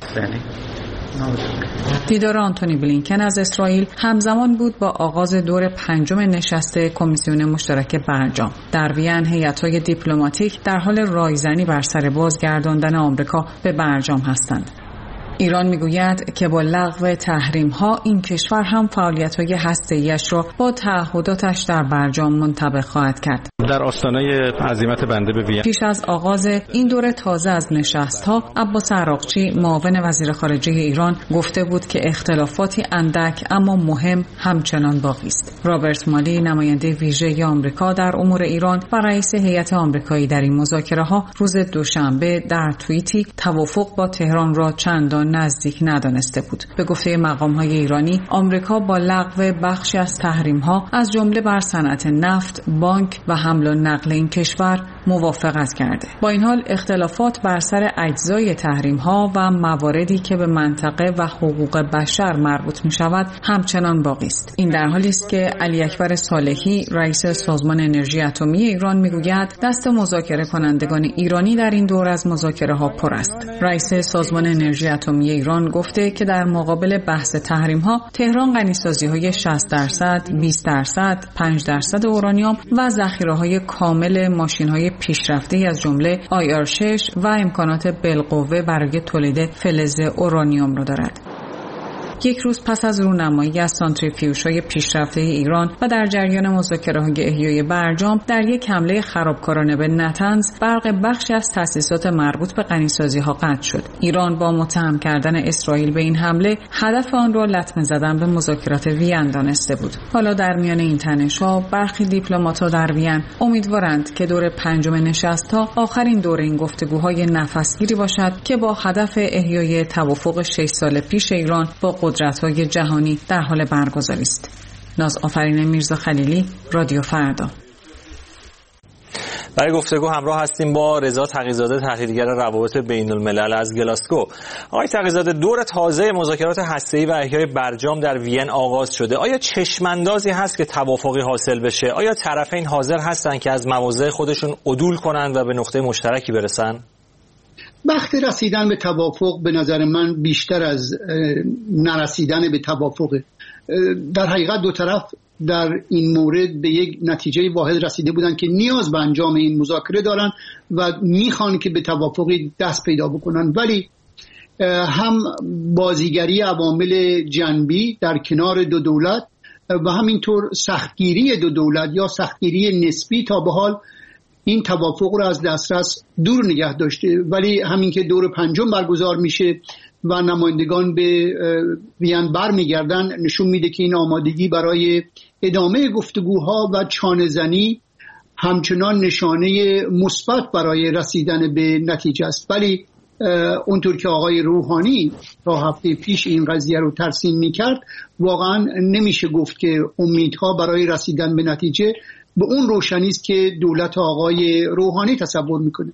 Speaker 18: دیدار آنتونی بلینکن از اسرائیل همزمان بود با آغاز دور پنجم نشست کمیسیون مشترک برجام. در وین هیئت‌های دیپلماتیک در حال رایزنی بر سر بازگرداندن آمریکا به برجام هستند. ایران میگوید که با لغو تحریم‌ها این کشور هم فعالیت‌های هسته‌ای‌اش را با تعهداتش در برجام منطبق خواهد کرد.
Speaker 21: در آستانه عزیمت بنده به وین
Speaker 18: پیش از آغاز این دوره تازه از نشست‌ها، عباس عراقچی معاون وزیر خارجه ایران گفته بود که اختلافاتی اندک اما مهم همچنان باقی است. رابرت مالی نماینده ویژه آمریکا در امور ایران و رئیس هیئت آمریکایی در این مذاکره‌ها روز دوشنبه در توییتی توافق با تهران را چندان نزدیک ندانسته بود. به گفته مقام‌های ایرانی، آمریکا با لغو بخشی از تحریم‌ها از جمله بر صنعت نفت، بانک و حمل و نقل این کشور موافقت کرده. با این حال اختلافات بر سر اجزای تحریم‌ها و مواردی که به منطقه و حقوق بشر مربوط می‌شود همچنان باقی است. این در حالی است که علی اکبر صالحی رئیس سازمان انرژی اتمی ایران میگوید دست مذاکره کنندگان ایرانی در این دور از مذاکره‌ها پر است. رئیس سازمان انرژی اتمی ایران گفته که در مقابل بحث تحریم‌ها تهران غنیسازی‌های 60%، 20%، 5% اورانیوم و ذخیره‌های کامل ماشین‌های پیشرفته از جمله IR6 و امکانات بالقوه برای تولید فلز اورانیوم را دارد. یک روز پس از رونمایی از سانتریفیوژهای پیشرفته ایران و در جریان مذاکره‌های احیای برجام در یک حمله خرابکارانه به نتنز برق بخشی از تأسیسات مربوط به غنیسازی‌ها قطع شد. ایران با متهم کردن اسرائیل به این حمله هدف آن را لطمه زدن به مذاکرات وین دانسته بود. حالا در میان این تنش‌ها برخی دیپلمات‌ها در وین امیدوارند که دور پنجم نشست‌ها آخرین دور این گفتگوهای نفسگیری باشد که با هدف احیای توافق 6 سال پیش ایران با قدرت‌های جهانی در حال برگزاری است. نازآفرین میرزا خلیلی، رادیو فردا.
Speaker 1: برای گفتگو همراه هستیم با رضا تقی‌زاده، تحلیلگر روابط بین‌الملل از گلاسگو. آقای تقی‌زاده، دور تازه مذاکرات هسته‌ای و احیای برجام در وین آغاز شده. آیا چشم‌اندازی هست که توافقی حاصل بشه؟ آیا طرفین حاضر هستند که از مواضع خودشون عدول کنند و به نقطه مشترکی برسن؟
Speaker 4: وقت رسیدن به توافق به نظر من بیشتر از نرسیدن به توافق. در حقیقت دو طرف در این مورد به یک نتیجه واحد رسیده بودند که نیاز به انجام این مذاکره دارن و میخوان که به توافقی دست پیدا بکنن، ولی هم بازیگری عوامل جنبی در کنار دو دولت و همینطور سختگیری دو دولت یا سختگیری نسبی تا به حال این توافق رو از دسترس دور نگه داشته. ولی همین که دور پنجم برگزار میشه و نمایندگان به وین برمیگردن نشون میده که این آمادگی برای ادامه گفتگوها و چانه‌زنی همچنان نشانه مثبت برای رسیدن به نتیجه است. ولی اونطور که آقای روحانی تا هفته پیش این قضیه رو ترسیم میکرد، واقعا نمیشه گفت که امیدها برای رسیدن به نتیجه به اون روشنی است که دولت آقای روحانی تصور میکنه.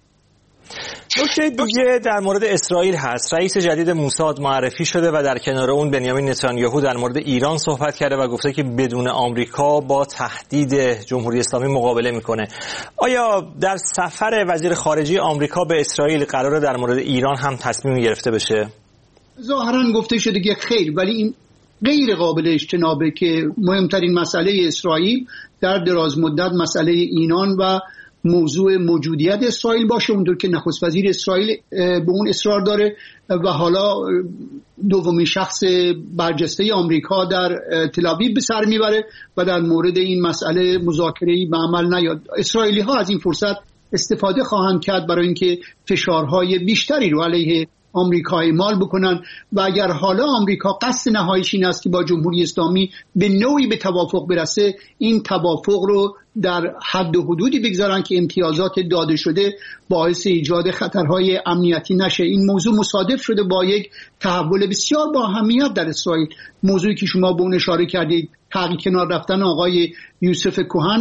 Speaker 1: نکته دیگه در مورد اسرائیل هست. رئیس جدید موساد معرفی شده و در کنار اون بنیامین نتانیاهو در مورد ایران صحبت کرده و گفته که بدون آمریکا با تهدید جمهوری اسلامی مقابله میکنه. آیا در سفر وزیر خارجه آمریکا به اسرائیل قراره در مورد ایران هم تصمیم گرفته بشه؟
Speaker 4: ظاهرا گفته شده که خیر، ولی این غیر قابل اجتنابه که مهمترین مسئله اسرائیل در دراز مدت مسئله ایران و موضوع موجودیت اسرائیل باشه، اونطور که نخست وزیر اسرائیل به اون اصرار داره و حالا دومین شخص برجسته آمریکا در تل‌آویو به سر میبره و در مورد این مسئله مذاکره‌ای به عمل نیاد. اسرائیلی ها از این فرصت استفاده خواهند کرد برای اینکه فشارهای بیشتری رو علیه آمریکا اعمال بکنن و اگر حالا آمریکا قصد نهاییش این است که با جمهوری اسلامی به نوعی به توافق برسه، این توافق رو در حد و حدودی بگذارن که امتیازات داده شده باعث ایجاد خطرهای امنیتی نشه. این موضوع مصادف شده با یک تحول بسیار با اهمیت در اسرائیل، موضوعی که شما به اون اشاره کردید، تغییر کنار رفتن آقای یوسف کوهن،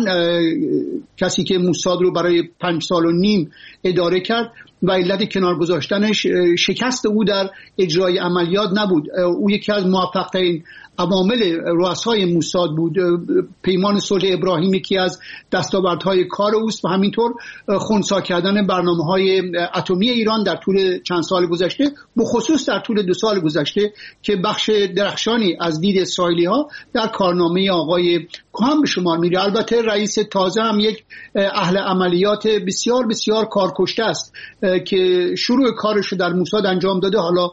Speaker 4: کسی که موساد رو برای 5 سال و نیم اداره کرد و علت کنار گذاشتنش شکست او در اجرای عملیات نبود. او یکی از موفق‌ترین عوامل رؤسای موساد بود. پیمان صلح ابراهیمی که از دستاوردهای کار اوست و همینطور خنثی کردن برنامه‌های اتمی ایران در طول چند سال گذشته، به خصوص در طول 2 سال گذشته که بخش درخشانی از دید اسرائیلی‌ها در کارنامه آقای کوهن به شمار میره. البته رئیس تازه هم یک اهل عملیات بسیار بسیار کارکشته است که شروع کارش رو در موساد انجام داده، حالا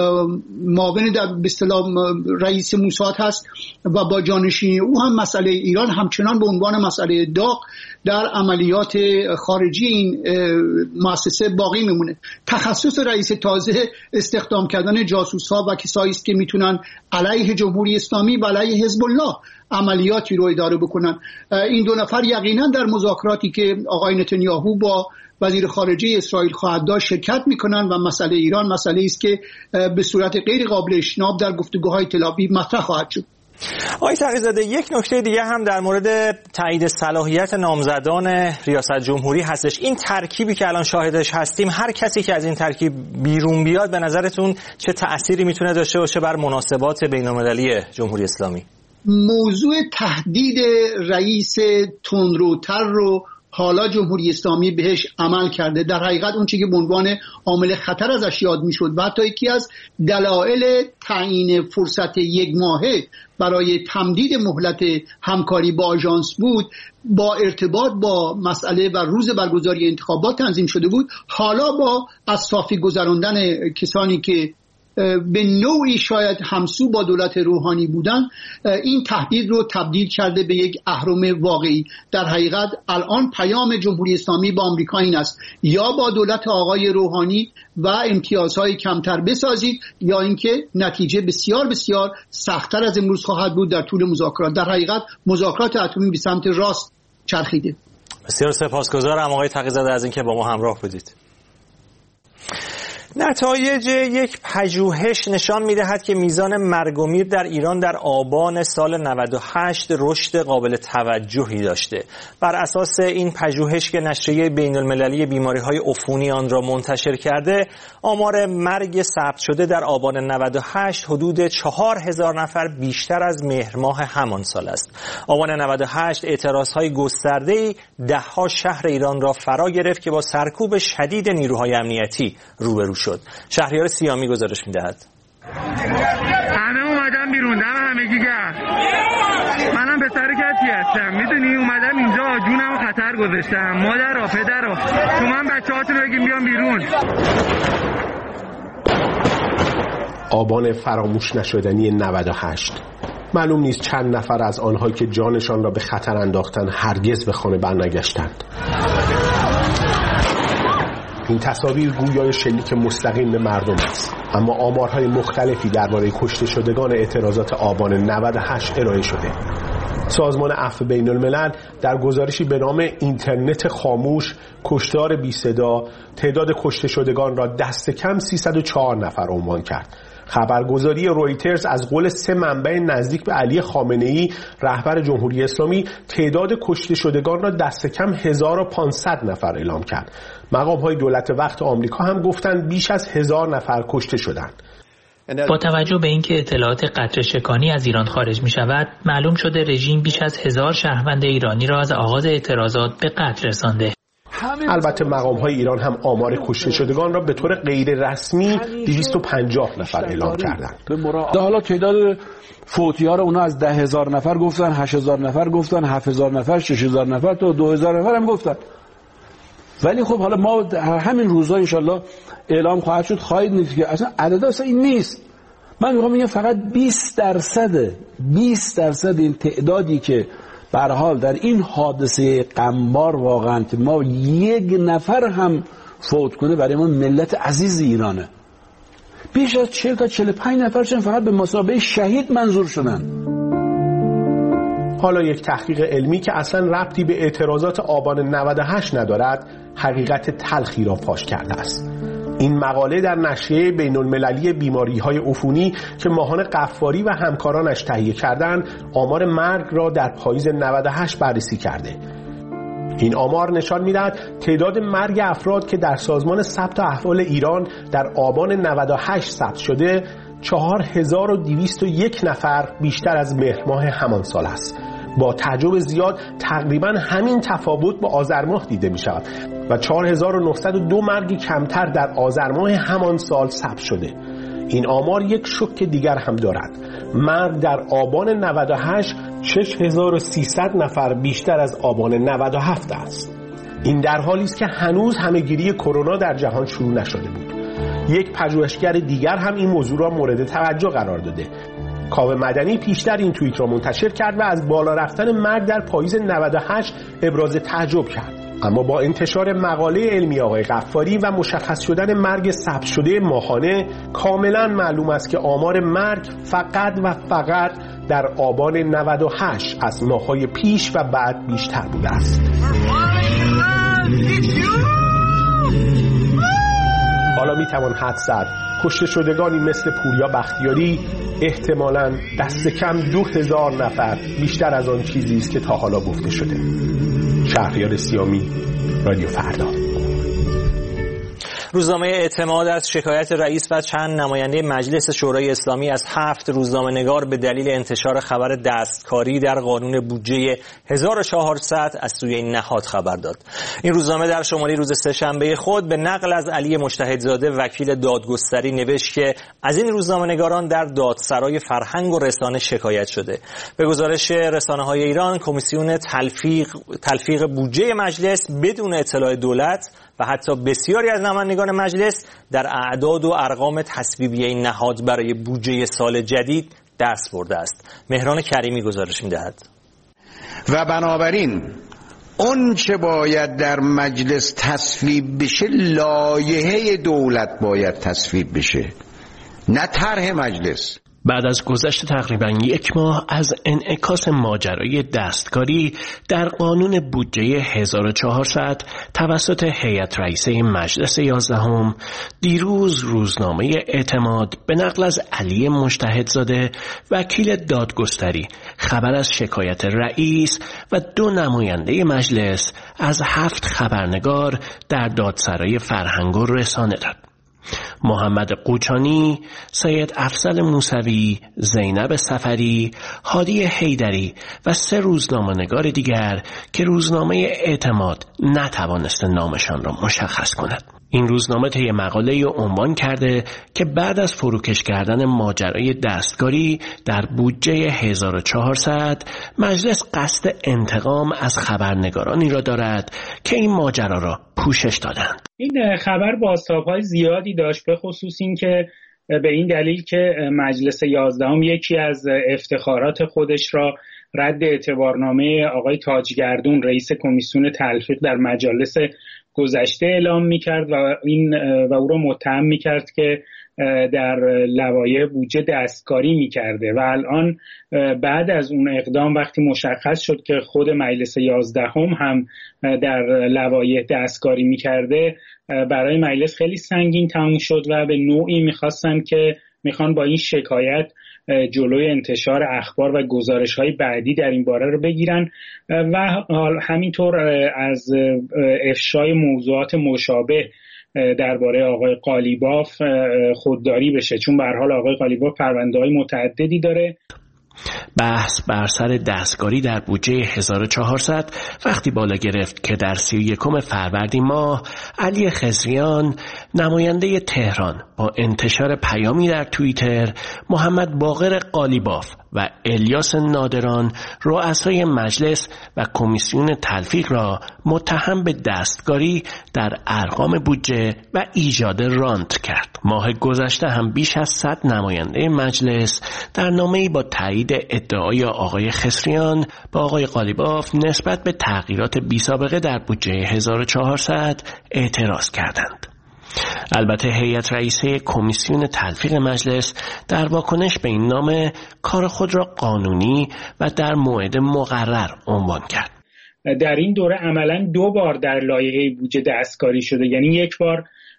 Speaker 4: معاون در به اصطلاح رئیس موساد هست و با جانشینی او هم مسئله ایران همچنان به عنوان مسئله داغ در عملیات خارجی این مؤسسه باقی میمونه. تخصص رئیس تازه استخدام کردن جاسوس‌ها و کسایی است که میتونن علیه جمهوری اسلامی و علیه حزب الله عملیاتی رو اداره بکنن. این 2 نفر یقینا در مذاکراتی که آقای نتانیاهو با وزیر خارجه اسرائیل خواهد داشت شرکت میکنن و مسئله ایران مسئله است که به صورت غیر قابل اجتناب در گفتگوهای تل‌آویو مطرح خواهد شد.
Speaker 1: آقای تقی‌زاده، یک نکته دیگه هم در مورد تایید صلاحیت نامزدان ریاست جمهوری هستش. این ترکیبی که الان شاهدش هستیم، هر کسی که از این ترکیب بیرون بیاد به نظرتون چه تأثیری میتونه داشته باشه بر مناسبات بین‌المللی جمهوری اسلامی؟
Speaker 4: موضوع تهدید رئیس تندروتر رو حالا جمهوری اسلامی بهش عمل کرده. در حقیقت اون چیزی که به عنوان عامل خطر ازش یاد میشد و حتی یکی از دلایل تعیین فرصت 1 ماهه برای تمدید مهلت همکاری با آژانس بود، با ارتباط با مسئله و روز برگزاری انتخابات تنظیم شده بود. حالا با از صافی گذراندن کسانی که به نوعی شاید همسو با دولت روحانی بودن، این تهدید رو تبدیل کرده به یک اهرم واقعی. در حقیقت الان پیام جمهوری اسلامی با آمریکا این است: یا با دولت آقای روحانی و امتیازهای کمتر بسازید، یا اینکه نتیجه بسیار بسیار سخت‌تر از امروز خواهد بود در طول مذاکرات. در حقیقت مذاکرات اتمی به سمت راست چرخیده.
Speaker 1: بسیار سپاسگزارم آقای تقی‌زاده از اینکه با ما همراه بودید. نتایج یک پژوهش نشان می‌دهد که میزان مرگ و میر در ایران در آبان سال 98 رشد قابل توجهی داشته. بر اساس این پژوهش که نشریه بین‌المللی بیماری‌های عفونی آن را منتشر کرده، آمار مرگ ثبت شده در آبان 98 حدود 4000 نفر بیشتر از مهر ماه همان سال است. آبان 98 اعتراض‌های گسترده‌ای ده‌ها شهر ایران را فرا گرفت که با سرکوب شدید نیروهای امنیتی روبرو شد. شهریار سیامی گزارش می‌دهد.
Speaker 5: همه اومدم بیرون، دم همگی گرم. منم به سر کسی هستم، میدونی اومدم اینجا جونمو خطر گذاشتم. مادرها پدرها تو من بچه‌هاتون بگیم بیان بیرون.
Speaker 22: آبان فراموش نشدنی 98. معلوم نیست چند نفر از آنهایی که جانشان را به خطر انداختند هرگز به خانه برنگشتند. این تصاویر گویای شلیک مستقیم به مردم است، اما آمارهای مختلفی درباره کشته شدگان اعتراضات آبان 98 ارائه شده. سازمان عفو بین الملل در گزارشی به نام اینترنت خاموش، کشتار بی صدا، تعداد کشته شدگان را دست کم 304 نفر عنوان کرد. خبرگزاری رویترز از قول 3 منبع نزدیک به علی خامنه‌ای رهبر جمهوری اسلامی تعداد کشته شدگان را دست کم 1500 نفر اعلام کرد. مقام‌های دولت وقت آمریکا هم گفتند بیش از 1000 نفر کشته شدند.
Speaker 23: با توجه به اینکه اطلاعات قطره‌چکانی از ایران خارج می‌شود، معلوم شده رژیم بیش از 1000 شهروند ایرانی را از آغاز اعتراضات به قتل رسانده.
Speaker 22: البته مقام‌های ایران هم آمار کشته شدگان را به طور غیر رسمی 250 نفر اعلام کردند.
Speaker 24: حالا تعداد فوتی‌ها را اونا از 10,000 نفر گفتن، 8,000 نفر گفتن، 7,000 نفر، 6,000 نفر تا 2,000 نفر هم گفتن. ولی خب حالا ما همین روزها ان شاءالله اعلام خواهد شد، خواهید دید که اصلا عدد اصلا این نیست. من میگم این فقط 20% این تعدادی که به هر حال در این حادثه غمبار واقعا که ما یک نفر هم فوت کنه برای ما ملت عزیز ایرانه. بیش از 40 تا 45 نفرشون فقط به مثابه شهید منظور شدن.
Speaker 22: حالا یک تحقیق علمی که اصلا ربطی به اعتراضات آبان 98 ندارد، حقیقت تلخی را فاش کرده است. این مقاله در نشریه بین‌المللی بیماری‌های عفونی که ماهان غفاری و همکارانش تهیه کردند، آمار مرگ را در پاییز 98 بررسی کرده. این آمار نشان می‌دهد تعداد مرگ افراد که در سازمان ثبت احوال ایران در آبان 98 ثبت شده 4201 نفر بیشتر از مهر ماه همان سال است. با تعجب زیاد تقریبا همین تفاوت با آذر ماه دیده می شود و 4902 مرگی کمتر در آذر ماه همان سال ثبت شده. این آمار یک شوک دیگر هم دارد. مرگ در آبان 98 6300 نفر بیشتر از آبان 97 است. این در حالی است که هنوز همه‌گیری کرونا در جهان شروع نشده بود. یک پژوهشگر دیگر هم این موضوع را مورد توجه قرار داده. کاوه مدنی پیشتر این توییت را منتشر کرد و از بالا رفتن مرگ در پاییز 98 ابراز تعجب کرد. اما با انتشار مقاله علمی آقای غفاری و مشخص شدن مرگ ثبت شده ماهانه، کاملا معلوم است که آمار مرگ فقط و فقط در آبان 98 از ماه‌های پیش و بعد بیشتر بوده است. حالا میتوان حدس زد کشته شدگانی مثل پوریا بختیاری احتمالاً دست کم 2000 نفر بیشتر از آن چیزی است که تا حالا گفته شده. شهریار سیامی، رادیو فردا.
Speaker 1: روزنامه اعتماد از شکایت رئیس و چند نماینده مجلس شورای اسلامی از 7 روزنامه‌نگار به دلیل انتشار خبر دستکاری در قانون بودجه 1400 از سوی این نهاد خبر داد. این روزنامه در شماره روز سه‌شنبه خود به نقل از علی مجتهدزاده وکیل دادگستری نوشت که از این روزنامه‌نگاران در دادسرای فرهنگ و رسانه شکایت شده. به گزارش رسانه‌های ایران، کمیسیون تلفیق بودجه مجلس بدون اطلاع دولت و حتی بسیاری از نمایندگان مجلس در اعداد و ارقام تصویبی این نهاد برای بودجه سال جدید دست برده است. مهران کریمی گزارش می‌دهد.
Speaker 3: و بنابراین اون چه باید در مجلس تصویب بشه، لایحه دولت باید تصویب بشه، نه طرح مجلس.
Speaker 6: بعد از گذشت تقریباً 1 ماه از انعکاس ماجرای دستکاری در قانون بودجه 1400 توسط هیئت رئیسه مجلس 11 دیروز روزنامه اعتماد به نقل از علی مجتهدزاده وکیل دادگستری خبر از شکایت رئیس و 2 نماینده مجلس از 7 خبرنگار در دادسرای فرهنگ و رسانه داد. محمد قوچانی، سید افضل موسوی، زینب سفری، هادی حیدری و 3 روزنامه‌نگار دیگر که روزنامه اعتماد نتوانسته نامشان را مشخص کند. این روزنامه طی مقاله‌ای عنوان کرده که بعد از فروکش کردن ماجرای دستکاری در بودجه 1400 مجلس قصد انتقام از خبرنگارانی را دارد که این ماجرا را پوشش دادند.
Speaker 7: این خبر بازتاب‌های زیادی داشت، به خصوص این که به این دلیل که مجلس 11 یکی از افتخارات خودش را رد اعتبارنامه آقای تاجگردون رئیس کمیسیون تلفیق در مجالس گذشته اعلام می‌کرد و او را متهم می‌کرد که در لوایح بودجه دستکاری می‌کرده و الان بعد از اون اقدام وقتی مشخص شد که خود مجلس 11 هم در لوایح دستکاری می‌کرده، برای مجلس خیلی سنگین تموم شد و به نوعی میخوان با این شکایت جلوی انتشار اخبار و گزارش‌های بعدی در این باره رو بگیرن و همینطور از افشای موضوعات مشابه درباره آقای قالیباف خودداری بشه، چون به هر حال آقای قالیباف پرونده‌های متعددی داره.
Speaker 6: بحث بر سر دستکاری در بودجه 1400 وقتی بالا گرفت که در 31 فروردین ماه علی خضریان نماینده تهران با انتشار پیامی در توییتر محمد باقر قالیباف و الیاس نادران رؤسای مجلس و کمیسیون تلفیق را متهم به دستکاری در ارقام بودجه و ایجاد رانت کرد. ماه گذشته هم بیش از 100 نماینده مجلس در نامه‌ای با تایید ادعای آقای خضریان با آقای قالیباف نسبت به تغییرات بی‌سابقه در بودجه 1400 اعتراض کردند. البته هیئت رئیسه کمیسیون تلفیق مجلس در واکنش به این نامه کار خود را قانونی و در موعد مقرر عنوان کرد.
Speaker 7: در این دوره عملاً 2 بار در لایحه بودجه دستکاری شده، یعنی یک بار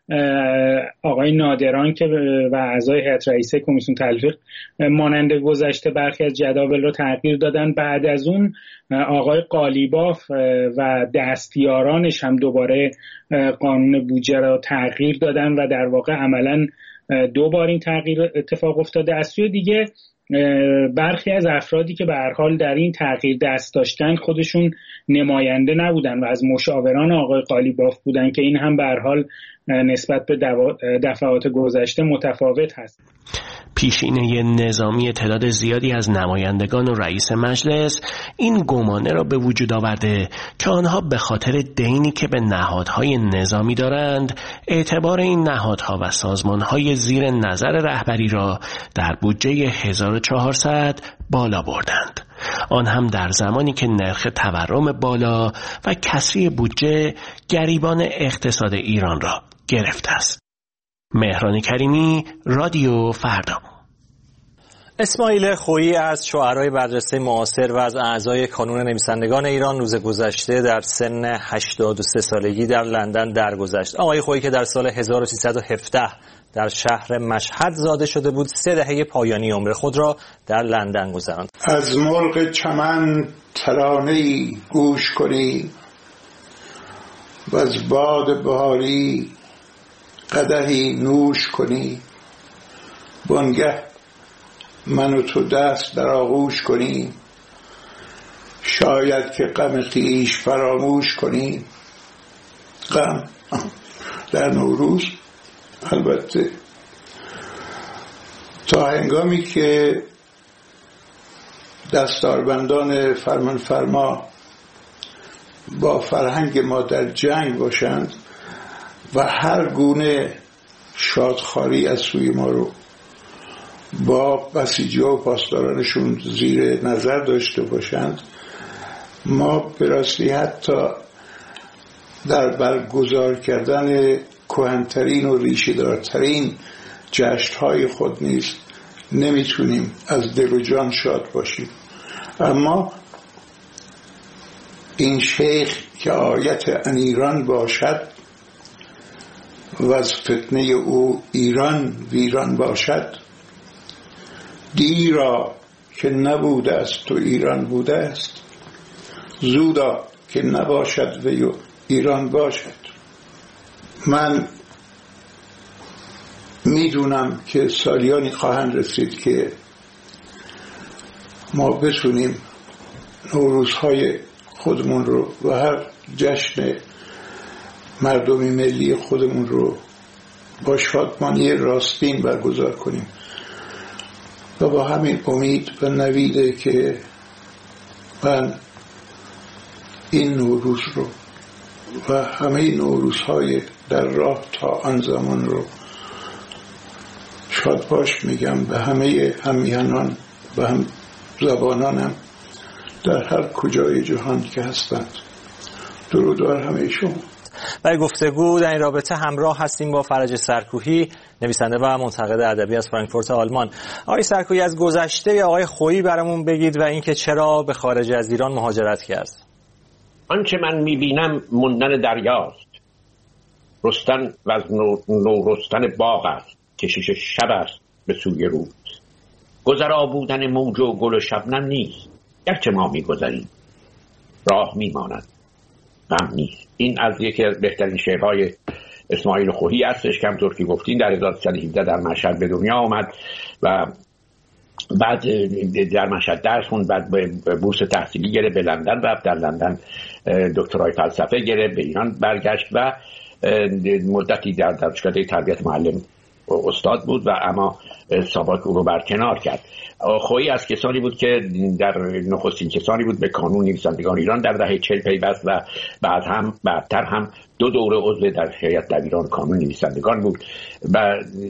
Speaker 7: آقای نادران که و اعضای هیئت رئیسه کمیسیون تلفیق مانند گذشته برخی از جداول رو تغییر دادن، بعد از اون آقای قالیباف و دستیارانش هم دوباره قانون بودجه رو تغییر دادن و در واقع عملاً 2 بار این تغییر اتفاق افتاده. از سوی دیگه برخی از افرادی که به هر حال در این تغییر دست داشتن خودشون نماینده نبودن و از مشاوران آقای قالیباف بودن که این هم به هر حال نسبت به دفعات گذشته متفاوت هست.
Speaker 6: پیشینه نظامی تعداد زیادی از نمایندگان و رئیس مجلس این گمانه را به وجود آورده که آنها به خاطر دینی که به نهادهای نظامی دارند اعتبار این نهادها و سازمانهای زیر نظر رهبری را در بودجه 1400 بالا بردند. آن هم در زمانی که نرخ تورم بالا و کسری بودجه گریبان اقتصاد ایران را گرفته است. مهران کریمی، رادیو فردا.
Speaker 1: اسماعیل خویی از شاعرای برجسته معاصر و از اعضای کانون نویسندگان ایران روز گذشته در سن 83 سالگی در لندن درگذشت. آقای خویی که در سال 1317 در شهر مشهد زاده شده بود، 3 دهه پایانی عمر خود را در لندن گذراند.
Speaker 2: از مرغ چمن ترانه‌ای گوش کنی و از باد بهاری قدحی نوش کنی، وانگه من و تو دست در آغوش کنی، شاید که غم خویش فراموش کنی. غم در نوروز البته تا هنگامی که دستاربندان فرمانفرما با فرهنگ ما در جنگ باشند و هر گونه شادخواری از سوی ما رو با بسیجی‌ها و پاسدارانشون زیر نظر داشته باشند، ما به راستی حتی در برگزار کردن کهن‌ترین و ریشه‌دارترین جشن‌های خود نیز نمیتونیم از دل و جان شاد باشیم. اما این شیخ که آیت ان ایران باشد و از فتنه او ایران ویران باشد، دیرا که نبوده است و ایران بوده است، زودا که نباشد و ایران باشد. من میدونم که سالیانی خواهند رسید که ما بتونیم نوروزهای خودمون رو و هر جشن مردمی ملی خودمون رو با شادمانی راستین برگزار کنیم و با همین امید و نویده که من این نوروز رو و همه نوروزهای در راه تا آن زمان رو شاد باش میگم به همه همیهنان و هم زبانانم در هر کجای جهان که هستند. درود بر همه شما.
Speaker 1: برای گفتگو در این رابطه همراه هستیم با فرج سرکوهی، نویسنده و منتقد ادبی از فرانکفورت آلمان. آقای سرکوهی، از گذشته آقای خویی برامون بگید و اینکه چرا به خارج از ایران مهاجرت کرد.
Speaker 9: آنچه من میبینم موندن دریاست، رستن و از رستن باغ است، کشیش شب است به سوی روز، گذرا بودن موج و گل و شبنم نیست، گرچه ما میگذریم راه میماند غم نیست. این از یکی از بهترین شعرهای اسماعیل خویی هستش که همطور که گفتین در 1317 در مشهد به دنیا آمد و بعد در مشهد درس خوند، بعد بورس تحصیلی گرفت، به لندن رفت، در لندن دکترای فلسفه گرفت، به ایران برگشت و مدتی در دانشکده تربیت معلم استاد بود و اما سابق او رو برکنار کرد. خویی از کسانی بود که در نخستین کسانی بود به کانون نویسندگان ایران در دهه 40 پیوست و بعدتر هم 2 دوره عضو در هیئت دبیران کانون نویسندگان بود و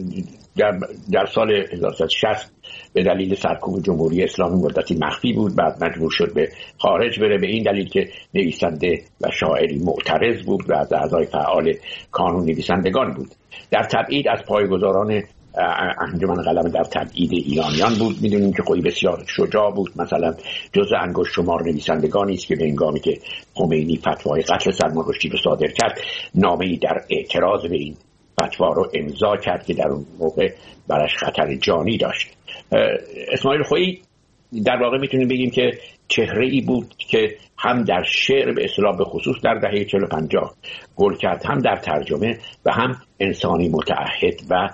Speaker 9: در سال 1960 به دلیل سرکوب جمهوری اسلامی مدتی مخفی بود، بعد مجبور شد به خارج بره، به این دلیل که نویسنده و شاعری معترض بود و از اعضای فعال کانون نویسندگان بود. در تبعید از پایه‌گذاران انجمن قلم در تبعید ایرانیان بود. میدونیم که خویی بسیار شجاع بود، مثلا جزء انگشت شمار نویسندگانی است که به هنگامی که خمینی فتوای قتل سلمان رشدی رو صادر کرد، نامه‌ای در اعتراض به این فتوا رو امضا کرد که در اون موقع برش خطر جانی داشت. اسماعیل خویی در واقع میتونیم بگیم که چهره‌ای بود که هم در شعر به اصطلاح به خصوص در دهه 40-50 گل کرد، هم در ترجمه و هم انسانی متعهد و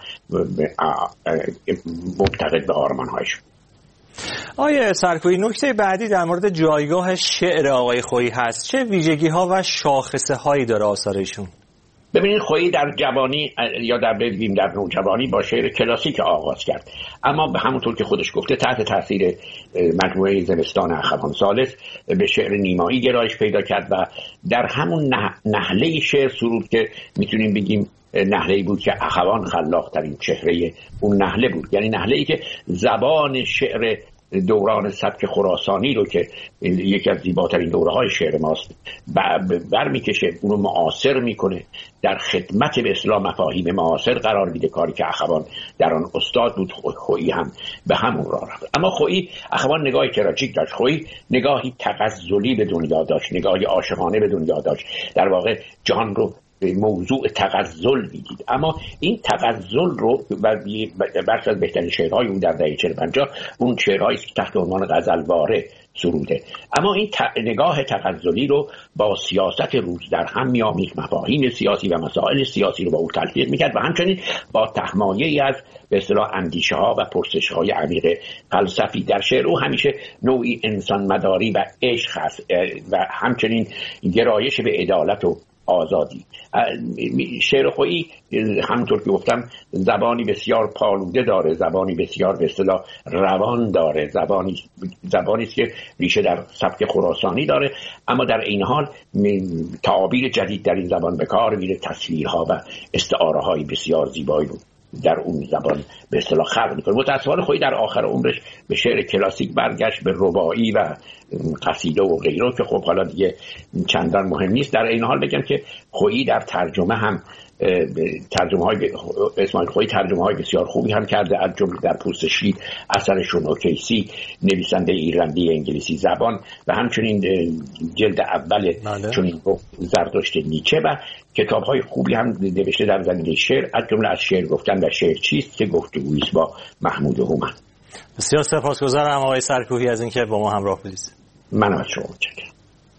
Speaker 9: منتقد به آرمان‌هایش.
Speaker 1: آقای سرکوهی، نکته بعدی در مورد جایگاه شعر آقای خویی هست. چه ویژگی‌ها و شاخصه‌هایی داره آثارشون؟
Speaker 9: ببینید، خویی در جوانی یا در نوجوانی با شعر کلاسیک آغاز کرد، اما به همونطور که خودش گفته تحت تاثیر مجموعه زمستان اخوان ثالث به شعر نیمایی گرایش پیدا کرد و در همون نحله شعر سرود که میتونیم بگیم نحله‌ای بود که اخوان خلاق‌ترین چهره اون نحله بود، یعنی نحله‌ای که زبان شعر دوران سبک خراسانی رو که یکی از زیباترین دوره‌های شعر ماست برمیکشه، اونو معاصر میکنه، در خدمت به اصطلاح مفاهیم معاصر قرار میده، کاری که اخوان در آن استاد بود. خویی هم به همون راه رفت. اما خویی، اخوان نگاهی تراژیک داشت، خویی نگاهی تغزلی به دنیا داشت، نگاهی عاشقانه به دنیا داشت، در واقع جهان رو به موضوع تغزل میدید. اما این تغزل رو برخی از بهترین شعرهای او در دهه 40-50 اون شعرهایی که تحت عنوان غزلواره سروده. اما این نگاه تغزلی رو با سیاست روز در هم می‌آمیخت، مفاهیم سیاسی و مسائل سیاسی رو با او تلفیق می‌کرد و همچنین با تهمایه‌ای از به اصطلاح اندیشه‌ها و پرسش‌های عمیق فلسفی. در شعر او همیشه نوعی انسان مداری و عشق هست و همچنین گرایش به عدالت و آزادی. شعر خویی همونطور که گفتم زبانی بسیار پالوده داره، زبانی بسیار به اصطلاح روان داره، زبانی است که ریشه در سبک خراسانی داره، اما در این حال تعابیر جدید در این زبان به کار میره، تصویرها و استعاره‌های بسیار زیبایی رو در اون زبان به اصطلاح خلق میکنه. متأسفانه خویی در آخر عمرش به شعر کلاسیک برگشت، به رباعی و قصیده و غیره که خب حالا دیگه چندان مهم نیست. در این حال بگم که خویی در ترجمه هم اسماعیل خویی ترجمه های بسیار خوبی هم کرده، از جمله در پوست شیر اثرش اوکیسی، نویسنده ایرلندی انگلیسی زبان، و همچنین جلد اول چنین زرتشت نیچه، و کتاب های خوبی هم نوشته در زمینه شعر، از جمله از شعر گفتن و شعر چیست که گفتگویی است با محمود هومن.
Speaker 1: بسیار سپاسگزارم آقای سرکوهی از اینکه با ما همراه بودید.
Speaker 9: من از شما متشکرم.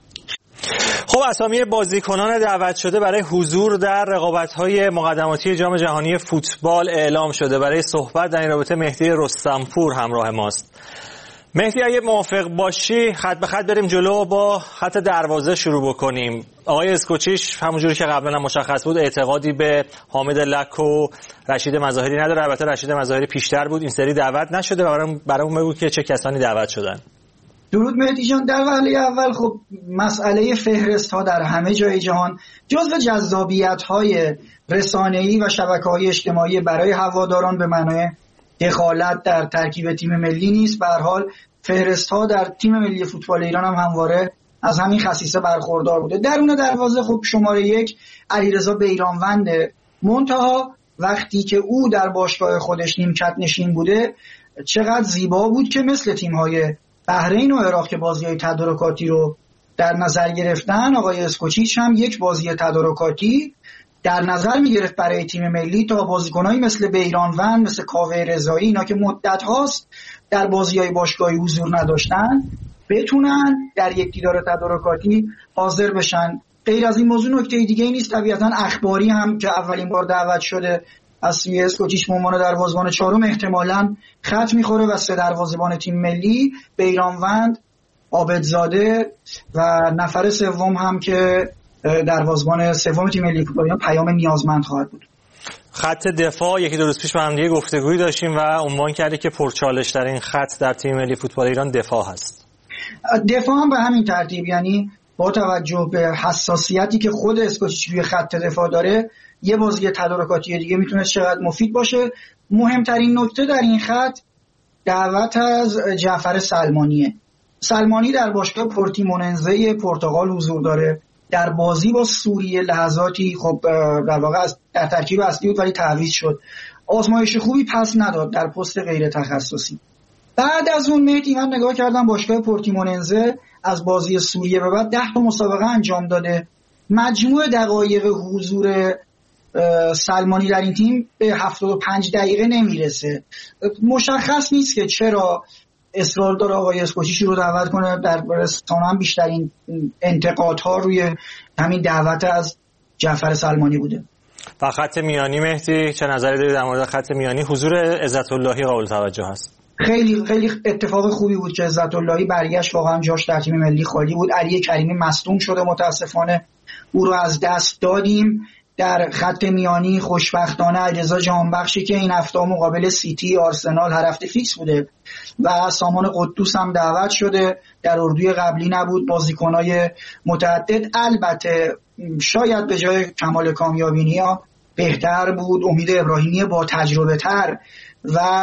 Speaker 1: خب اسامی بازیکنان دعوت شده برای حضور در رقابت‌های مقدماتی جام جهانی فوتبال اعلام شده. برای صحبت در این رابطه مهدی رستمپور همراه ماست. مهدی اگه موافق باشی خط به خط بریم جلو، با خط دروازه شروع بکنیم. آقای اسکوچیش همونجوری که قبلا مشخص بود اعتقادی به حامد لک و رشید مظاهری نداره. البته رشید مظاهری پیشتر بود، این سری دعوت نشده و برامون بگو که چه کسانی دعوت شدن.
Speaker 10: درود مهدی جان. در وهله اول خب مسئله فهرست ها در همه جای جهان جزو جذابیت های رسانه‌ای و شبکه‌های اجتماعی برای هواداران به معنای دخالت در ترکیب تیم ملی نیست. به هر حال فهرست ها در تیم ملی فوتبال ایران هم همواره از همین خصیصه برخوردار بوده. درون دروازه خب شماره 1 علیرضا بیرانونده، منتها وقتی که او در باشگاه خودش نیمکت نشین بوده چقدر زیبا بود که مثل تیم‌های بحرین و عراق که بازی‌های تدارکاتی رو در نظر گرفتن، آقای اسکوچیچ هم یک بازی تدارکاتی در نظر می‌گرفت برای تیم ملی تا بازیکنایی مثل بیرانوند، مثل کاوه رضایی، اینا که مدت هاست در بازی‌های باشگاهی حضور نداشتن بتونن در یک دیدار تدارکاتی حاضر بشن. غیر از این موضوع نکته دیگه نیست. طبیعتاً اخباری هم که اولین بار دعوت شده از سوی اسکوچیچ به عنوان دروازه‌بان چهارم احتمالاً خط می‌خوره و سه دروازه‌بان تیم ملی بیرانوند، عابدزاده و نفر سوم هم که دروازه‌بان سوم تیم ملی فوتبال ایران پیام نیازمند خواهد بود.
Speaker 1: خط دفاع یکی دو روز پیش با هم دیگه گفتگویی داشتیم و عنوان کردی که پرچالش در این خط در تیم ملی فوتبال ایران دفاع هست.
Speaker 10: دفاع هم به همین ترتیب، یعنی با توجه به حساسیتی که خود اسکوچیچ روی خط دفاع داره یه بازی تدارکاتی دیگه میتونه چقدر مفید باشه. مهمترین نکته در این خط دعوت از جعفر سلمانیه. سلمانی در باشگاه پورتیموننزه پرتغال حضور داره. در بازی با سوریه لحظاتی خب در واقع در ترکیب اصلی بود ولی تعویض شد. آزمایش خوبی پس نداد در پست غیر تخصصی. بعد از اون مهدی من نگاه کردم باشگاه پورتیموننزه از بازی سوریه به بعد 10 تا مسابقه انجام داده. مجموع دقایق حضور سلمانی در این تیم به 75 دقیقه نمیرسه. مشخص نیست که چرا اصرار داره آقای اسکوچیچ رو دعوت کنه. در رسانه هم بیشترین انتقادها روی همین دعوت از جعفر سلمانی بوده.
Speaker 1: و خط میانی مهدی چه نظری داری در مورد خط میانی؟ حضور عزت اللهی قابل توجه است.
Speaker 10: خیلی خیلی اتفاق خوبی بود که عزت اللهی برگشت، واقعا جاش در تیم ملی خالی بود. علی کریمی مصدوم شده، متاسفانه او رو از دست دادیم. در خط میانی خوشبختانه علیرضا جهانبخشی که این هفته مقابل سیتی آرسنال هر هفته فیکس بوده و سامان قدوس هم دعوت شده، در اردوی قبلی نبود. بازیکنای متعدد، البته شاید به جای کمال کامیابینیا بهتر بود امید ابراهیمی با تجربه تر و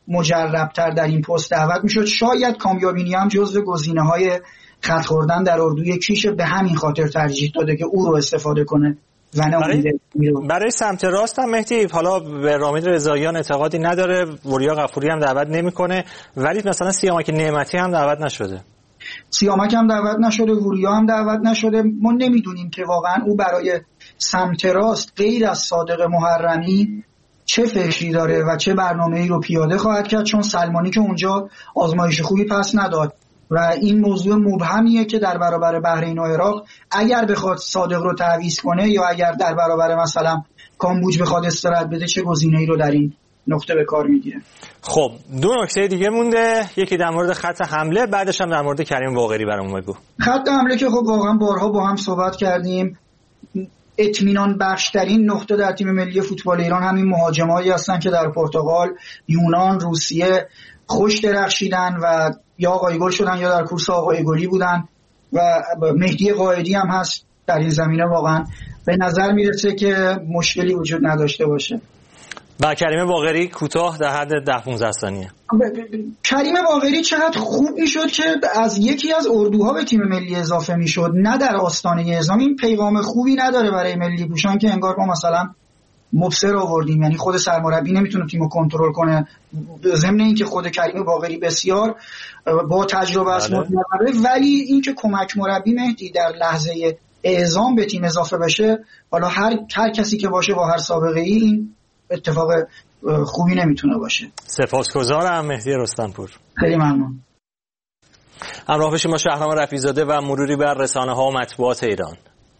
Speaker 10: مجربتر در این پست دعوت میشد. شاید کامیابینی هم جزو گزینه‌های خط خوردن در اردوی کیش، به همین خاطر ترجیح داده که او رو استفاده کنه و نه
Speaker 1: برای سمت راست هم مهدی حالا به رامین رضاییان اعتقادی نداره، وریا غفوری هم دعوت نمیکنه، ولی مثلا سیامک نعمتی هم دعوت نشده.
Speaker 10: سیامک هم دعوت نشده، وریا هم دعوت نشده. ما نمیدونیم که واقعا او برای سمت راست غیر از صادق محرمی چه فکری داره و چه برنامه‌ای رو پیاده خواهد کرد، چون سلمانی که اونجا آزمایش خوبی پس نداد و این موضوع مبهمیه که در برابر بحرین و عراق اگر بخواد صادق رو تعویض کنه یا اگر در برابر مثلا کامبوج بخواد استراحت بده چه گزینه‌ای رو در این نقطه به کار میگیره.
Speaker 1: خب دو نکته دیگه مونده، یکی در مورد خط حمله، بعدش هم در مورد کریم باقری برامون بگو.
Speaker 10: خط حمله که خب واقعا بارها با هم صحبت کردیم، اطمینان بخشترین نقطه در تیم ملی فوتبال ایران همین مهاجمایی هستن که در پرتغال، یونان، روسیه خوش درخشیدن و یا آقای گل شدن یا در کورس آقای گلی بودن و مهدی قائدی هم هست در این زمینه. واقعا به نظر میرسه که مشکلی وجود نداشته باشه.
Speaker 1: با کریم باقری کوتاه در حد 10-15 ثانیه.
Speaker 10: کریم باقری چقدر خوب میشد که از یکی از اردوها به تیم ملی اضافه میشد، نه در آستانه اعزام. این پیغام خوبی نداره برای ملی پوشان که انگار ما مثلا مبصر آوردیم، یعنی خود سرمربی نمیتونه تیمو کنترل کنه، ضمن اینکه خود کریم باقری بسیار با تجربه است ولی اینکه کمک مربی مهدی در لحظه اعزام به تیم اضافه بشه، حالا هر کسی که باشه با هر سابقه ای این اتفاق خوبی نمیتونه باشه.
Speaker 1: سپاسگزارم مهدی رستمپور.
Speaker 10: خیلی ممنون.
Speaker 1: همراه باشیم با شهرام رفیع‌زاده و مروری بر رسانه‌ها و مطبوعات ایران.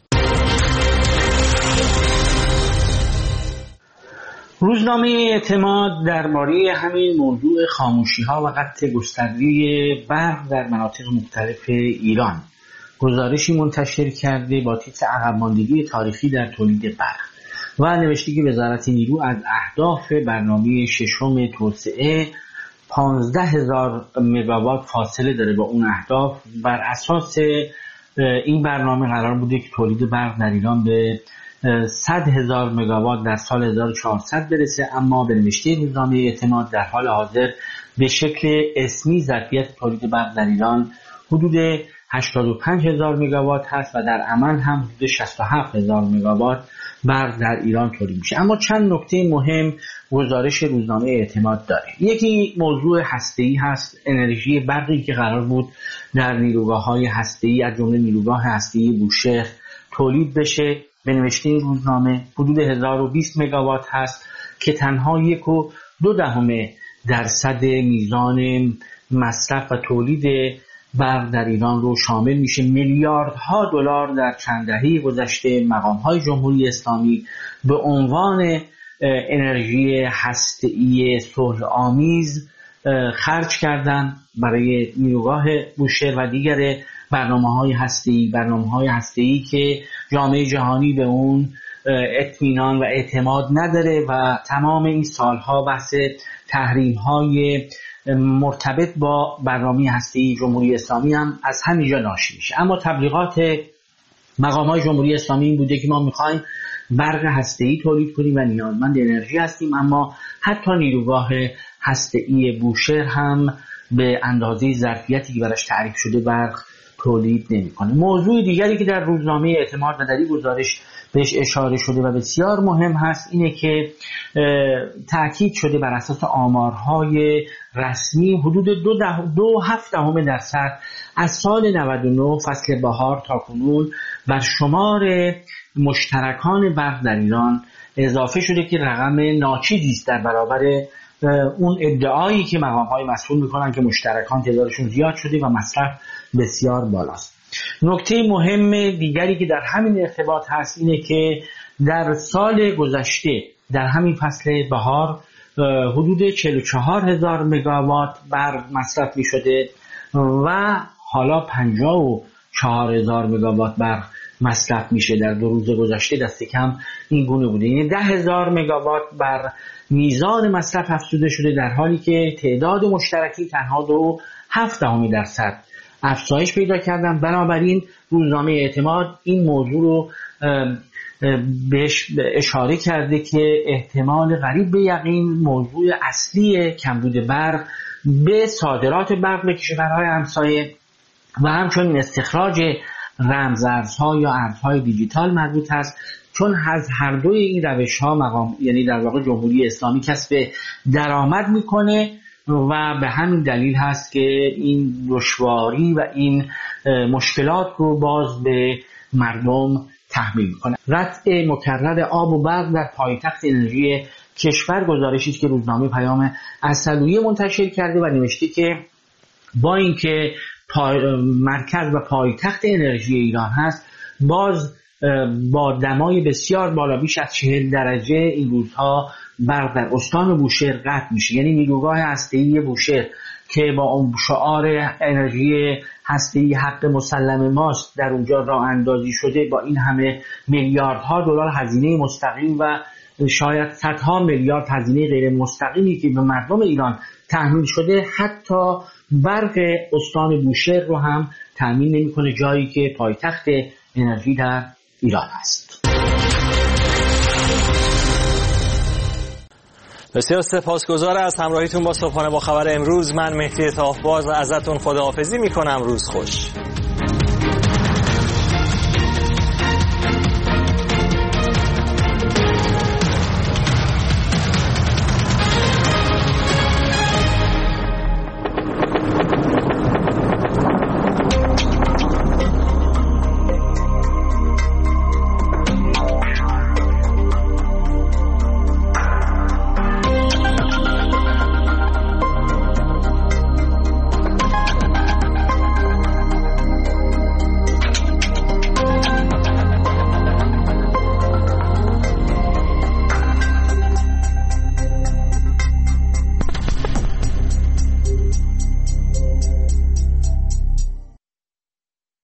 Speaker 11: روزنامه اعتماد درباره همین موضوع خاموشی‌ها و قطع گسترده برق در مناطق مختلف ایران گزارشی منتشر کرده با تیتر عقب ماندگی تاریخی در تولید برق و نوشته که وزارت نیرو از اهداف برنامه ششم توسعه 15,000 مگاوات فاصله داره با اون اهداف. بر اساس این برنامه قرار بوده که تولید برق در ایران به 100,000 مگاوات در سال 1400 برسه، اما به نوشته روزنامه اعتماد در حال حاضر به شکل اسمی ظرفیت تولید برق در ایران حدود 85,000 مگاوات هست و در عمل هم حدود 67,000 مگاوات برق در ایران تولید میشه. اما چند نکته مهم گزارش روزنامه اعتماد داره. یکی موضوع هسته‌ای هست، انرژی برقی که قرار بود در نیروگاه‌های هسته‌ای از جمله نیروگاه هسته‌ای بوشهر تولید بشه، به نوشته روزنامه حدود 1020 مگاوات هست که تنها 1.2% میزان مصرف و تولید برق در ایران رو شامل میشه. میلیاردها دلار در چند دهه گذشته مقام‌های جمهوری اسلامی به عنوان انرژی هسته‌ای صلح‌آمیز خرج کردن برای نیروگاه بوشهر و دیگر برنامه‌های هسته‌ای که جامعه جهانی به اون اطمینان و اعتماد نداره و تمام این سالها بحث تحریم‌های مرتبط با برنامه هسته‌ای جمهوری اسلامی هم از همینجا ناشی میشه. اما تبلیغات مقام‌های جمهوری اسلامی این بوده که ما می‌خوایم برق هسته‌ای تولید کنیم و نیازمند انرژی هستیم، اما حتی نیروگاه هسته‌ای بوشهر هم به اندازه ظرفیتی که براش تعریف شده برق تولید نمی‌کنه. موضوع دیگری که در روزنامه اعتماد و در این گزارش بهش اشاره شده و بسیار مهم هست اینه که تأکید شده بر اساس آمارهای رسمی حدود 2.7% از سال 99 فصل بهار تا کنون بر شمار مشترکان برق در ایران اضافه شده که رقم ناچیزی است در برابر اون ادعایی که مقام‌های مسئول میکنن که مشترکان تعدادشون زیاد شده و مصرف بسیار بالاست. نکته مهم دیگری که در همین ارتباط هست اینه که در سال گذشته در همین فصل بهار حدود 44,000 مگاوات برق مصرف می شده و حالا 54,000 مگاوات برق مصرف میشه. در 2 روز گذشته دست کم این گونه بوده، یعنی 10,000 مگاوات بر میزان مصرف افزوده شده، در حالی که تعداد مشترکی تنها 0.7% افزایش پیدا کردن. بنابراین روزنامه اعتماد این موضوع رو بهش اشاره کرده که احتمال قریب به یقین موضوع اصلی کمبود برق به صادرات برق به کشورهای همسایه و همچنین استخراج رمزارزها یا ارزهای دیجیتال مربوط است، چون از هر دوی این روش‌ها یعنی در واقع جمهوری اسلامی کسب درآمد میکنه و به همین دلیل هست که این دشواری و این مشکلات رو باز به مردم تحمیل میکنه. قطع مکرر آب و برق در پایتخت انرژی کشور گزارشی است که روزنامه پیام اصلویه منتشر کرده و نوشته که با اینکه مرکز و پایتخت انرژی ایران هست، باز با دمای بسیار بالا بیش از 40 درجه این روزها برق در استان بوشهر قطع میشه. یعنی نیروگاه هسته‌ای بوشهر که با اون شعار انرژی هسته‌ای حق مسلم ماست در اونجا راه اندازی شده، با این همه میلیاردها دلار هزینه مستقیم و شاید صدها میلیارد هزینه غیر مستقیمی که به مردم ایران تحمیل شده، حتی برق استان بوشهر رو هم تامین نمی‌کنه، جایی که پایتخت انرژی در ایران است.
Speaker 1: بسیار سپاسگزار از همراهیتون با صبحانه با خبر امروز. من مهدی طاهرباز ازتون خداحافظی میکنم. روز خوش.